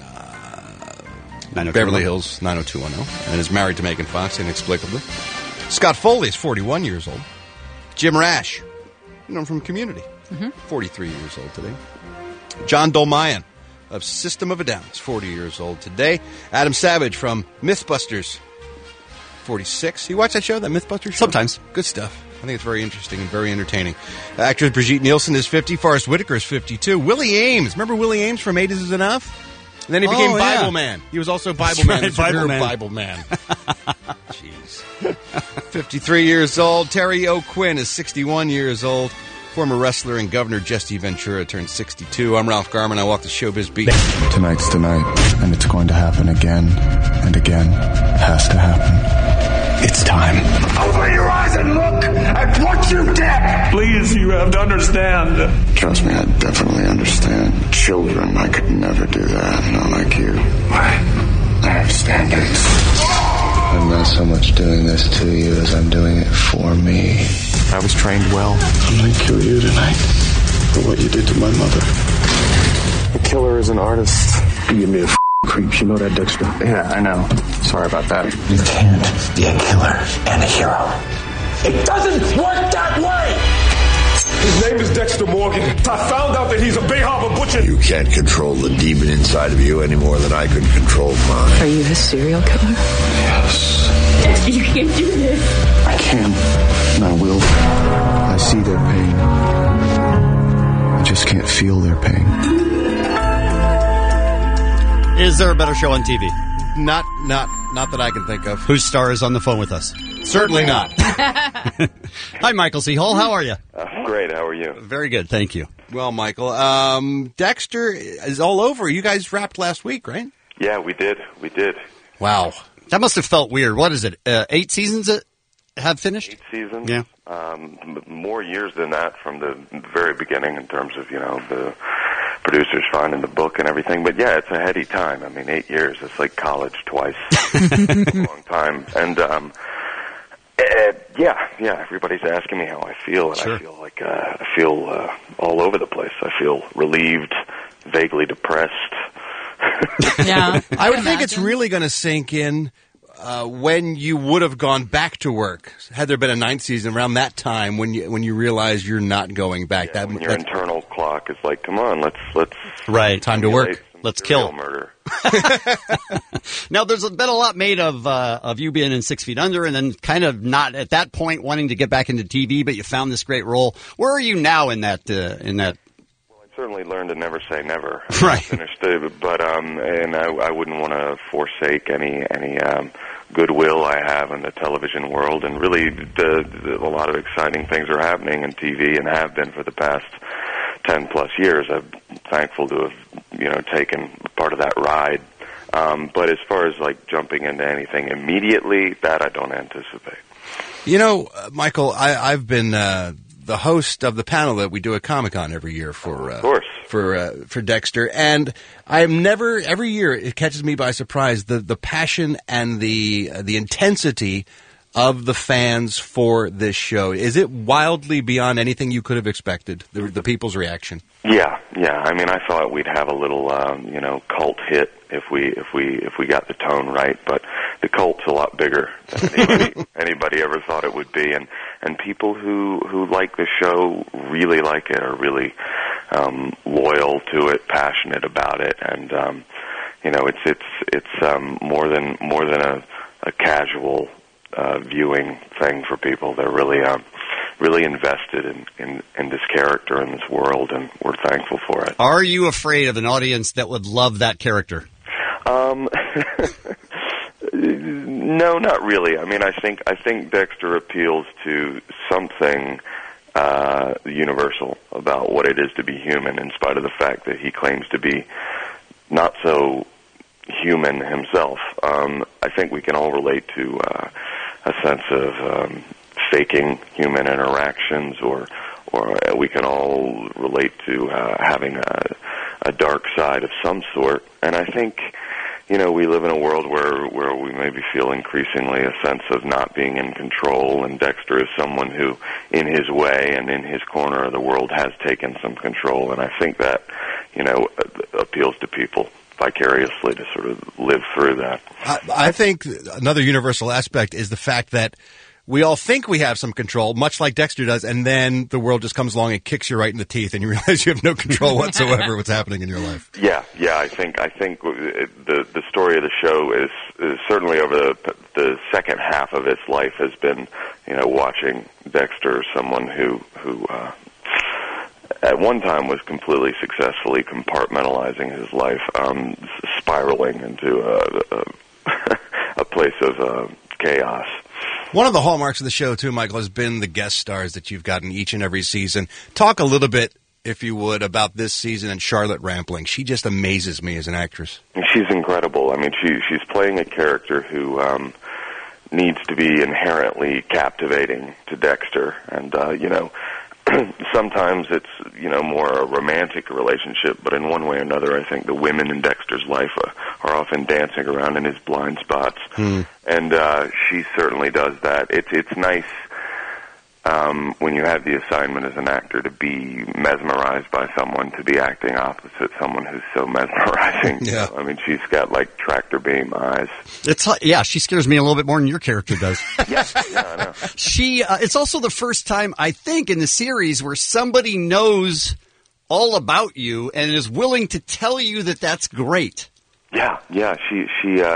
Beverly Hills 90210 and is married to Megan Fox inexplicably. Scott Foley is 41 years old. Jim Rash, from Community, 43 years old today. John Dolmayan of System of a Down is 40 years old today. Adam Savage from Mythbusters, 46. You watch that show, that Mythbusters show? Sometimes. Good stuff. I think it's very interesting and very entertaining. Actress Brigitte Nielsen is 50. Forrest Whitaker is 52. Willie Ames. Remember Willie Ames from 8 Is Enough? And then he became Bible Man. He was also Bible Man. Bible Man. Jeez. 53 years old. Terry O'Quinn is 61 years old. Former wrestler and governor Jesse Ventura turned 62. I'm Ralph Garman. I walk the showbiz beat. Tonight's the night, and it's going to happen again and again. It has to happen. It's time. Open your eyes and look at what you did! Please, you have to understand. Trust me, I definitely understand. Children, I could never do that. Not like you. I have standards. I'm not so much doing this to you as I'm doing it for me. I was trained well. I'm going to kill you tonight for what you did to my mother. The killer is an artist. You give me a creep. You know that, Dexter? Yeah, I know. Sorry about that. You can't be a killer and a hero. It doesn't work that way! His name is Dexter Morgan. I found out that he's a Bay Harbor butcher. You can't control the demon inside of you any more than I could control mine. Are you his serial killer? Yes. You can't do this. I can. And I will. I see their pain. I just can't feel their pain. Is there a better show on TV? Not that I can think of. Whose star is on the phone with us? Certainly not. Hi, Michael C. Hall. How are you? Great. How are you? Very good. Thank you. Well, Michael, Dexter is all over. You guys wrapped last week, right? Yeah, we did. Wow. That must have felt weird. What is it? 8 seasons that have finished? 8 seasons. Yeah. More years than that from the very beginning in terms of, the producers finding the book and everything. But yeah, it's a heady time. I mean, 8 years. It's like college twice. It's a long time. And, everybody's asking me how I feel, and sure. I feel like I feel all over the place. I feel relieved, vaguely depressed. Yeah, I would think it's really going to sink in when you would have gone back to work. Had there been a 9th season around that time when you realize you're not going back? Yeah, when your internal clock is like, come on, let's right, time to work. Let's kill. Murder. Now, there's been a lot made of you being in 6 Feet Under, and then kind of not at that point wanting to get back into TV, but you found this great role. Where are you now in that? Well, I certainly learned to never say never. Right. But and I wouldn't want to forsake any goodwill I have in the television world, and really a lot of exciting things are happening in TV and have been for the past 10 plus years. I'm thankful to have taken part of that ride. But as far as like jumping into anything immediately, that I don't anticipate. Michael, I've been the host of the panel that we do at Comic-Con every year for Dexter, and I'm never every year it catches me by surprise the passion and the intensity of the fans for this show. Is it wildly beyond anything you could have expected? The people's reaction. Yeah. I mean, I thought we'd have a little, cult hit if we got the tone right, but the cult's a lot bigger than anybody ever thought it would be, and people who like the show really like it, are really loyal to it, passionate about it, and it's more than a casual viewing thing for people. They're really invested in this character and this world, and we're thankful for it. Are you afraid of an audience that would love that character? No, not really. I mean, I think Dexter appeals to something universal about what it is to be human, in spite of the fact that he claims to be not so human himself. I think we can all relate to a sense of faking human interactions, or we can all relate to having a dark side of some sort. And I think, we live in a world where we maybe feel increasingly a sense of not being in control, and Dexter is someone who, in his way and in his corner of the world, has taken some control. And I think that, appeals to people vicariously to sort of live through that. I think another universal aspect is the fact that we all think we have some control, much like Dexter does, and then the world just comes along and kicks you right in the teeth, and you realize you have no control whatsoever what's happening in your life. Yeah. I think the story of the show is certainly over the second half of its life has been, watching Dexter, someone who at one time was completely successfully compartmentalizing his life, spiraling into a place of chaos. One of the hallmarks of the show, too, Michael, has been the guest stars that you've gotten each and every season. Talk a little bit, if you would, about this season and Charlotte Rampling. She just amazes me as an actress. She's incredible. I mean, she's playing a character who needs to be inherently captivating to Dexter. And, sometimes it's, more a romantic relationship, but in one way or another, I think the women in Dexter's life are often dancing around in his blind spots. And she certainly does that. It's nice when you have the assignment as an actor to be mesmerized by someone, to be acting opposite someone who's so mesmerizing. Yeah. I mean, she's got like tractor beam eyes. She scares me a little bit more than your character does. Yeah, I know. It's also the first time, I think, in the series where somebody knows all about you and is willing to tell you that that's great. Yeah. She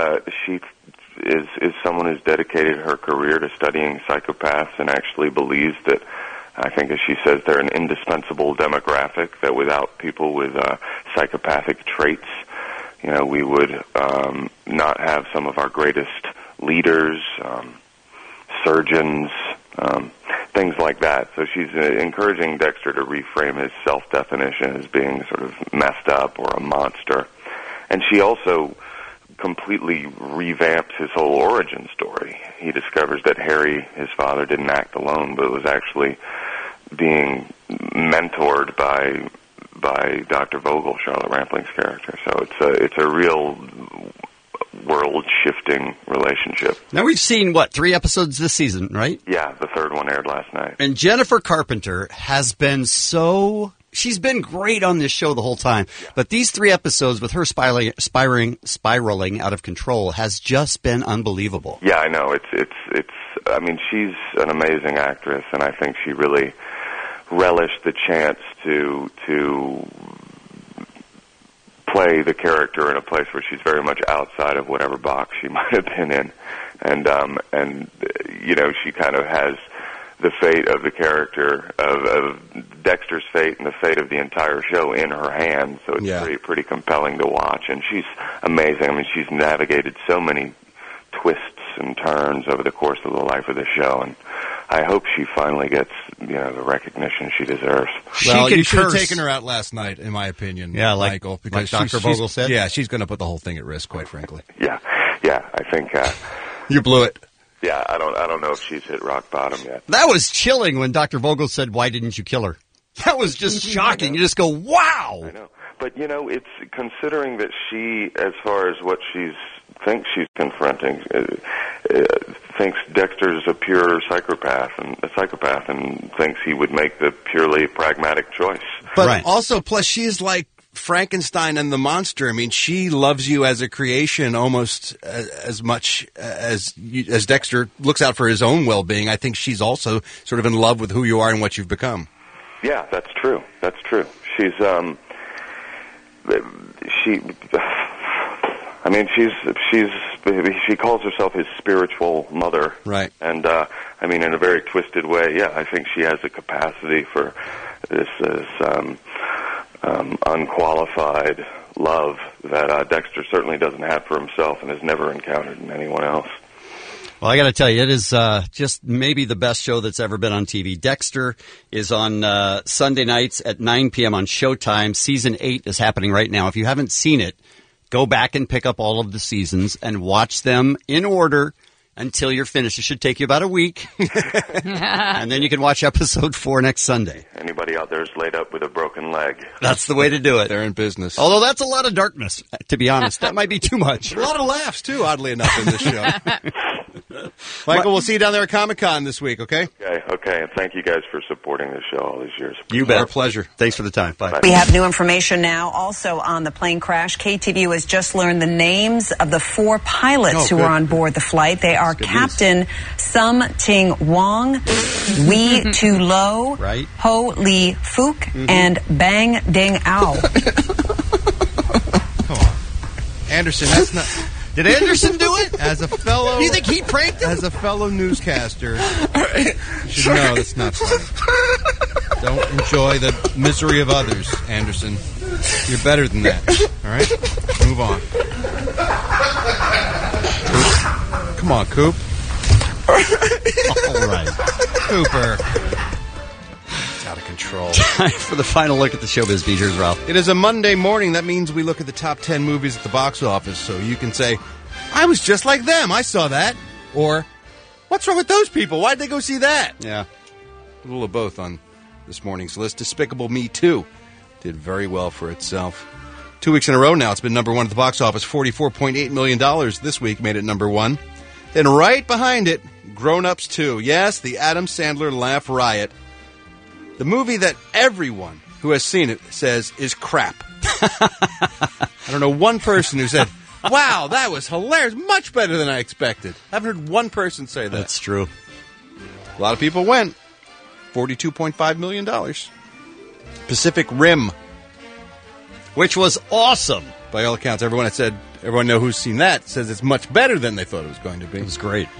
is someone who's dedicated her career to studying psychopaths and actually believes that, I think as she says, they're an indispensable demographic, that without people with psychopathic traits, we would not have some of our greatest leaders, surgeons, things like that. So she's encouraging Dexter to reframe his self-definition as being sort of messed up or a monster. And she also completely revamps his whole origin story. He discovers that Harry, his father, didn't act alone, but was actually being mentored by Dr. Vogel, Charlotte Rampling's character. So it's a real world-shifting relationship. Now, we've seen, 3 episodes this season, right? Yeah, the third one aired last night. And Jennifer Carpenter has been she's been great on this show the whole time. Yeah. But these 3 episodes with her spiraling out of control has just been unbelievable. Yeah, I know. I mean, she's an amazing actress, and I think she really relished the chance to play the character in a place where she's very much outside of whatever box she might have been in. And she kind of has the fate of the character, of Dexter's fate and the fate of the entire show in her hands. So it's pretty compelling to watch. And she's amazing. I mean, she's navigated so many twists and turns over the course of the life of the show. And I hope she finally gets, the recognition she deserves. Well, you should have taken her out last night, in my opinion, Michael. Because like Dr. Vogel said? Yeah, she's going to put the whole thing at risk, quite frankly. Yeah, I think... you blew it. Yeah, I don't know if she's hit rock bottom yet. That was chilling when Dr. Vogel said, "Why didn't you kill her?" That was just shocking. You just go, "Wow!" I know, but it's considering that she, as far as what thinks she's confronting, thinks Dexter's a pure psychopath and thinks he would make the purely pragmatic choice. But also, plus she's like Frankenstein and the monster. I mean, she loves you as a creation almost as much as Dexter looks out for his own well-being. I think she's also sort of in love with who you are and what you've become. Yeah, that's true. That's true. She's she calls herself his spiritual mother. Right. And in a very twisted way, yeah, I think she has a capacity for this unqualified love that Dexter certainly doesn't have for himself and has never encountered in anyone else. Well, I got to tell you, it is just maybe the best show that's ever been on TV. Dexter is on Sunday nights at 9 p.m. on Showtime. Season 8 is happening right now. If you haven't seen it, go back and pick up all of the seasons and watch them in order until you're finished. It should take you about a week. And then you can watch episode 4 next Sunday. Anybody out there is laid up with a broken leg. That's the way to do it. They're in business. Although that's a lot of darkness, to be honest. That might be too much. A lot of laughs, too, oddly enough, in this show. Michael, we'll see you down there at Comic-Con this week, okay? Okay. And thank you guys for supporting this show all these years. You bet. Our pleasure. Thanks for the time. Bye. We have new information now also on the plane crash. KTVU has just learned the names of the 4 pilots who were on board the flight. They are Captain Sum Ting Wong, Wee Tu Lo, Ho Lee Fook, and Bang Ding Ao. Come on. Anderson, that's not... Did Anderson do it? As a fellow... You think he pranked him? As a fellow newscaster, you should know that's not funny. Don't enjoy the misery of others, Anderson. You're better than that. All right? Move on. Coop. Come on, Coop. All right. Cooper. It's out of control. Time for the final look at the showbiz beat. Here's Ralph. It is a Monday morning. That means we look at the top 10 movies at the box office. So you can say, I was just like them. I saw that. Or, what's wrong with those people? Why'd they go see that? Yeah. A little of both on this morning's list. Despicable Me 2 did very well for itself. 2 weeks in a row now, it's been number 1 at the box office. $44.8 million this week made it number 1. Then right behind it, Grown Ups 2. Yes, the Adam Sandler laugh riot. The movie that everyone who has seen it says is crap. I don't know one person who said, wow, that was hilarious, much better than I expected. I haven't heard one person say that. That's true. A lot of people went. $42.5 million. Pacific Rim. Which was awesome. By all accounts, everyone know who's seen that says it's much better than they thought it was going to be. It was great.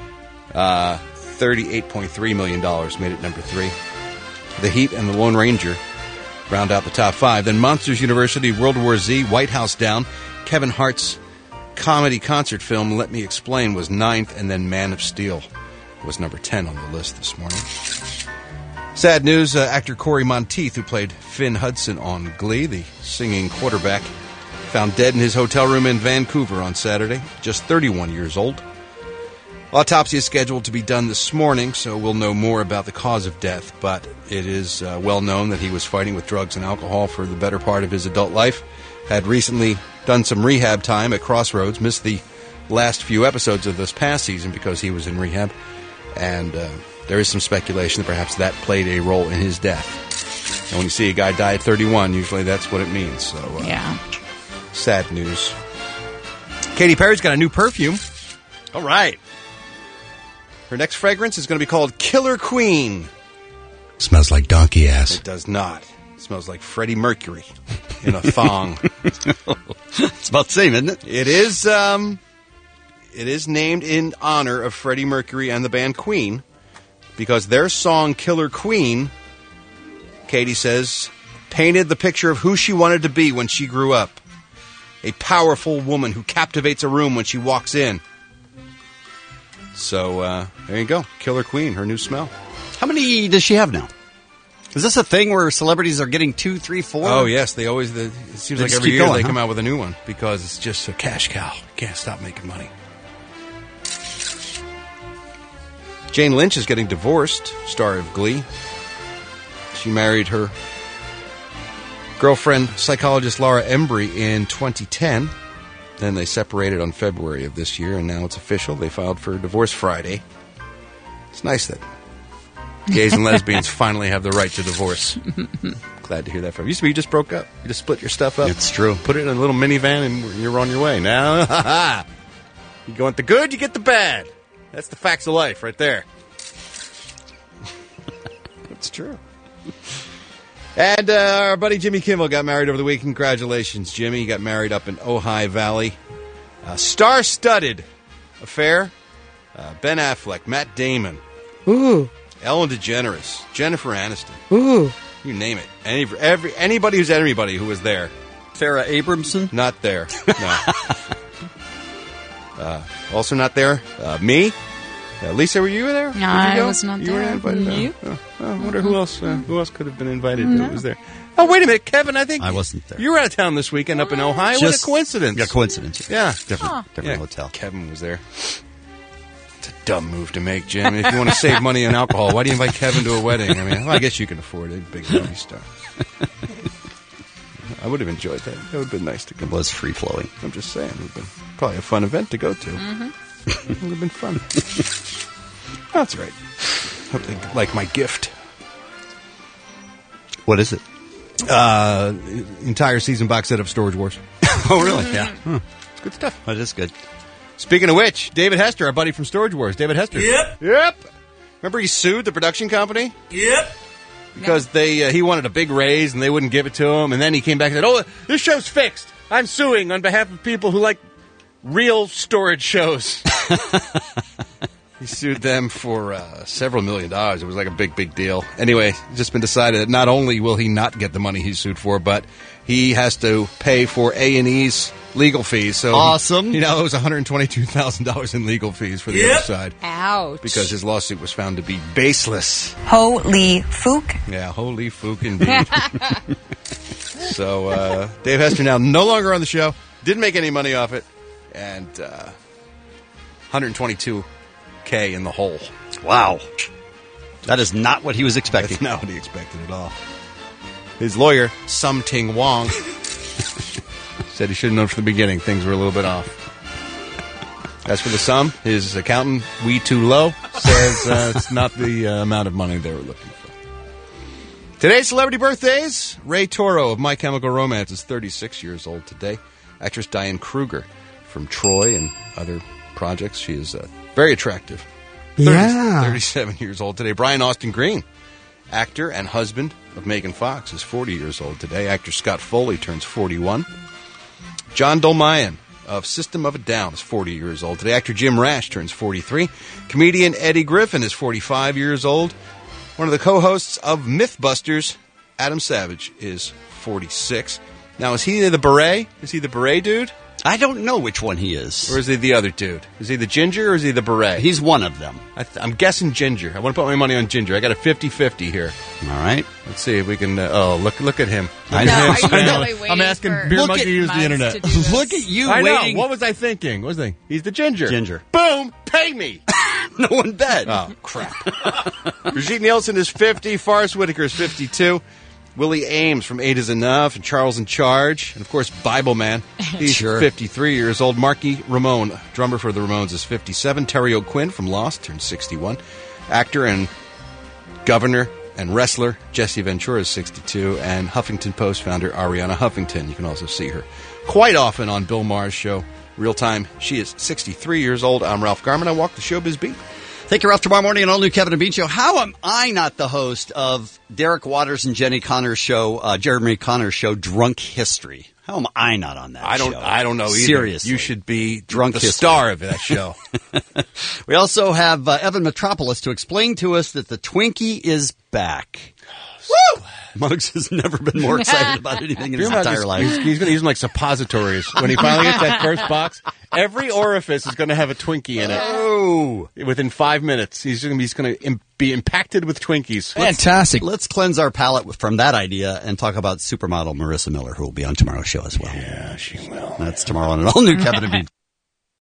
$38.3 million made it number 3. The Heat and The Lone Ranger round out the top 5. Then Monsters University, World War Z, White House Down, Kevin Hart's comedy concert film, Let Me Explain, was 9th, and then Man of Steel was number 10 on the list this morning. Sad news, actor Corey Monteith, who played Finn Hudson on Glee, the singing quarterback, found dead in his hotel room in Vancouver on Saturday, just 31 years old. Autopsy is scheduled to be done this morning, so we'll know more about the cause of death, but it is well known that he was fighting with drugs and alcohol for the better part of his adult life, had recently done some rehab time at Crossroads, missed the last few episodes of this past season because he was in rehab, and there is some speculation that perhaps that played a role in his death. And when you see a guy die at 31, usually that's what it means. So, yeah. Sad news. Katy Perry's got a new perfume. All right. Her next fragrance is going to be called Killer Queen. Smells like donkey ass. It does not. It smells like Freddie Mercury in a thong. It's about the same, isn't it? It is named in honor of Freddie Mercury and the band Queen, because their song Killer Queen, Katy says, painted the picture of who she wanted to be when she grew up. A powerful woman who captivates a room when she walks in. So, there you go. Killer Queen, her new smell. How many does she have now? Is this a thing where celebrities are getting 2, 3, 4? Oh, yes. It seems like every year going, they come out with a new one because it's just a cash cow. Can't stop making money. Jane Lynch is getting divorced, star of Glee. She married her girlfriend, psychologist Laura Embry, in 2010. Then they separated on February of this year, and now it's official. They filed for divorce Friday. It's nice that gays and lesbians finally have the right to divorce. Glad to hear that from you. Used to be you just broke up. You just split your stuff up. It's true. Put it in a little minivan, and you're on your way. Now, you want the good, you get the bad. That's the facts of life right there. It's true. And our buddy Jimmy Kimmel got married over the week. Congratulations, Jimmy. He got married up in Ojai Valley. Star-studded affair. Ben Affleck, Matt Damon. Ooh. Ellen DeGeneres, Jennifer Aniston. Ooh. You name it. Anybody who's anybody who was there. Farrah Abramson? Not there. No. Also not there. Me. Lisa, were you there? No, I was not You there. were invited. You? I wonder who else could have been invited that was there. Oh, wait a minute, Kevin. I think I wasn't there. You were out of town this weekend up in Ohio. What a coincidence. Yeah, coincidence. Yeah. Different hotel. Kevin was there. It's a dumb move to make, Jim. If you want to save money on alcohol, why do you invite Kevin to a wedding? I mean, well, I guess you can afford it. Big movie star. I would have enjoyed that. It would have been nice to go. It was free-flowing. I'm just saying. It would have been probably a fun event to go to. Mm-hmm. It would have been fun. That's right. Hope they like my gift. What is it? Entire season box set of Storage Wars. Oh, really? Yeah. It's good stuff. That is good. Speaking of which, David Hester, our buddy from Storage Wars. David Hester. Yep. Remember he sued the production company? Yep. Because he wanted a big raise and they wouldn't give it to him. And then he came back and said, "Oh, this show's fixed. I'm suing on behalf of people who like real storage shows." He sued them for several $1 million. It was like a big, big deal. Anyway, it's just been decided that not only will he not get the money he sued for, but he has to pay for A&E's legal fees. So awesome. He now owes $122,000 in legal fees for the other side. Ouch. Because his lawsuit was found to be baseless. Holy Fook. Yeah, holy Fook indeed. So Dave Hester now no longer on the show. Didn't make any money off it. And $122K in the hole. Wow. That is not what he was expecting. That's not what he expected at all. His lawyer, Sum Ting Wong, said he should have known from the beginning things were a little bit off. As for the sum, his accountant, Wee Too Low, says it's not the amount of money they were looking for. Today's celebrity birthdays. Ray Toro of My Chemical Romance is 36 years old today. Actress Diane Kruger from Troy and other projects. She is very attractive. 37 years old today. Brian Austin Green, actor and husband of Megan Fox, is 40 years old today. Actor Scott Foley turns 41. John Dolmayan of System of a Down is 40 years old today. Actor Jim Rash turns 43. Comedian Eddie Griffin is 45 years old. One of the co-hosts of Mythbusters, Adam Savage, is 46. Now, is he the beret? Is he the beret dude? I don't know which one he is. Or is he the other dude? Is he the ginger or is he the beret? He's one of them. I'm guessing ginger. I want to put my money on ginger. I got a 50-50 here. All right. Let's see if we can... look at him. I'm asking Beer Monkey to use the internet. Look at you waiting. What was I thinking? What was I thinking? He's the ginger. Ginger. Boom! Pay me! No one bet. Oh, crap. Brigitte Nielsen is 50. Forrest Whitaker is 52. Willie Ames from 8 is Enough, and Charles in Charge, and of course Bible Man. He's 53 years old. Marky Ramone, drummer for the Ramones, is 57. Terry O'Quinn from Lost turns 61. Actor and governor and wrestler Jesse Ventura is 62, and Huffington Post founder Ariana Huffington. You can also see her quite often on Bill Maher's show, Real Time. She is 63 years old. I'm Ralph Garman. I walk the showbiz beat. Thank you, Ralph. Tomorrow morning, an all-new Kevin and Bean show. How am I not the host of Derek Waters and Jenny Connor's show, Jeremy Connor's show, Drunk History? How am I not on that show? I don't know either. Seriously. You should be Drunk the History. star of that show. We also have Evan Metropolis to explain to us that the Twinkie is back. Woo! Muggs has never been more excited about anything in his entire life. He's going to use them like suppositories. When he finally gets that first box, every orifice is going to have a Twinkie in it. Oh! Within 5 minutes, he's going to be impacted with Twinkies. Fantastic. Let's cleanse our palate from that idea and talk about supermodel Marissa Miller, who will be on tomorrow's show as well. Yeah, she will. That's tomorrow on an all-new Kevin and Bean.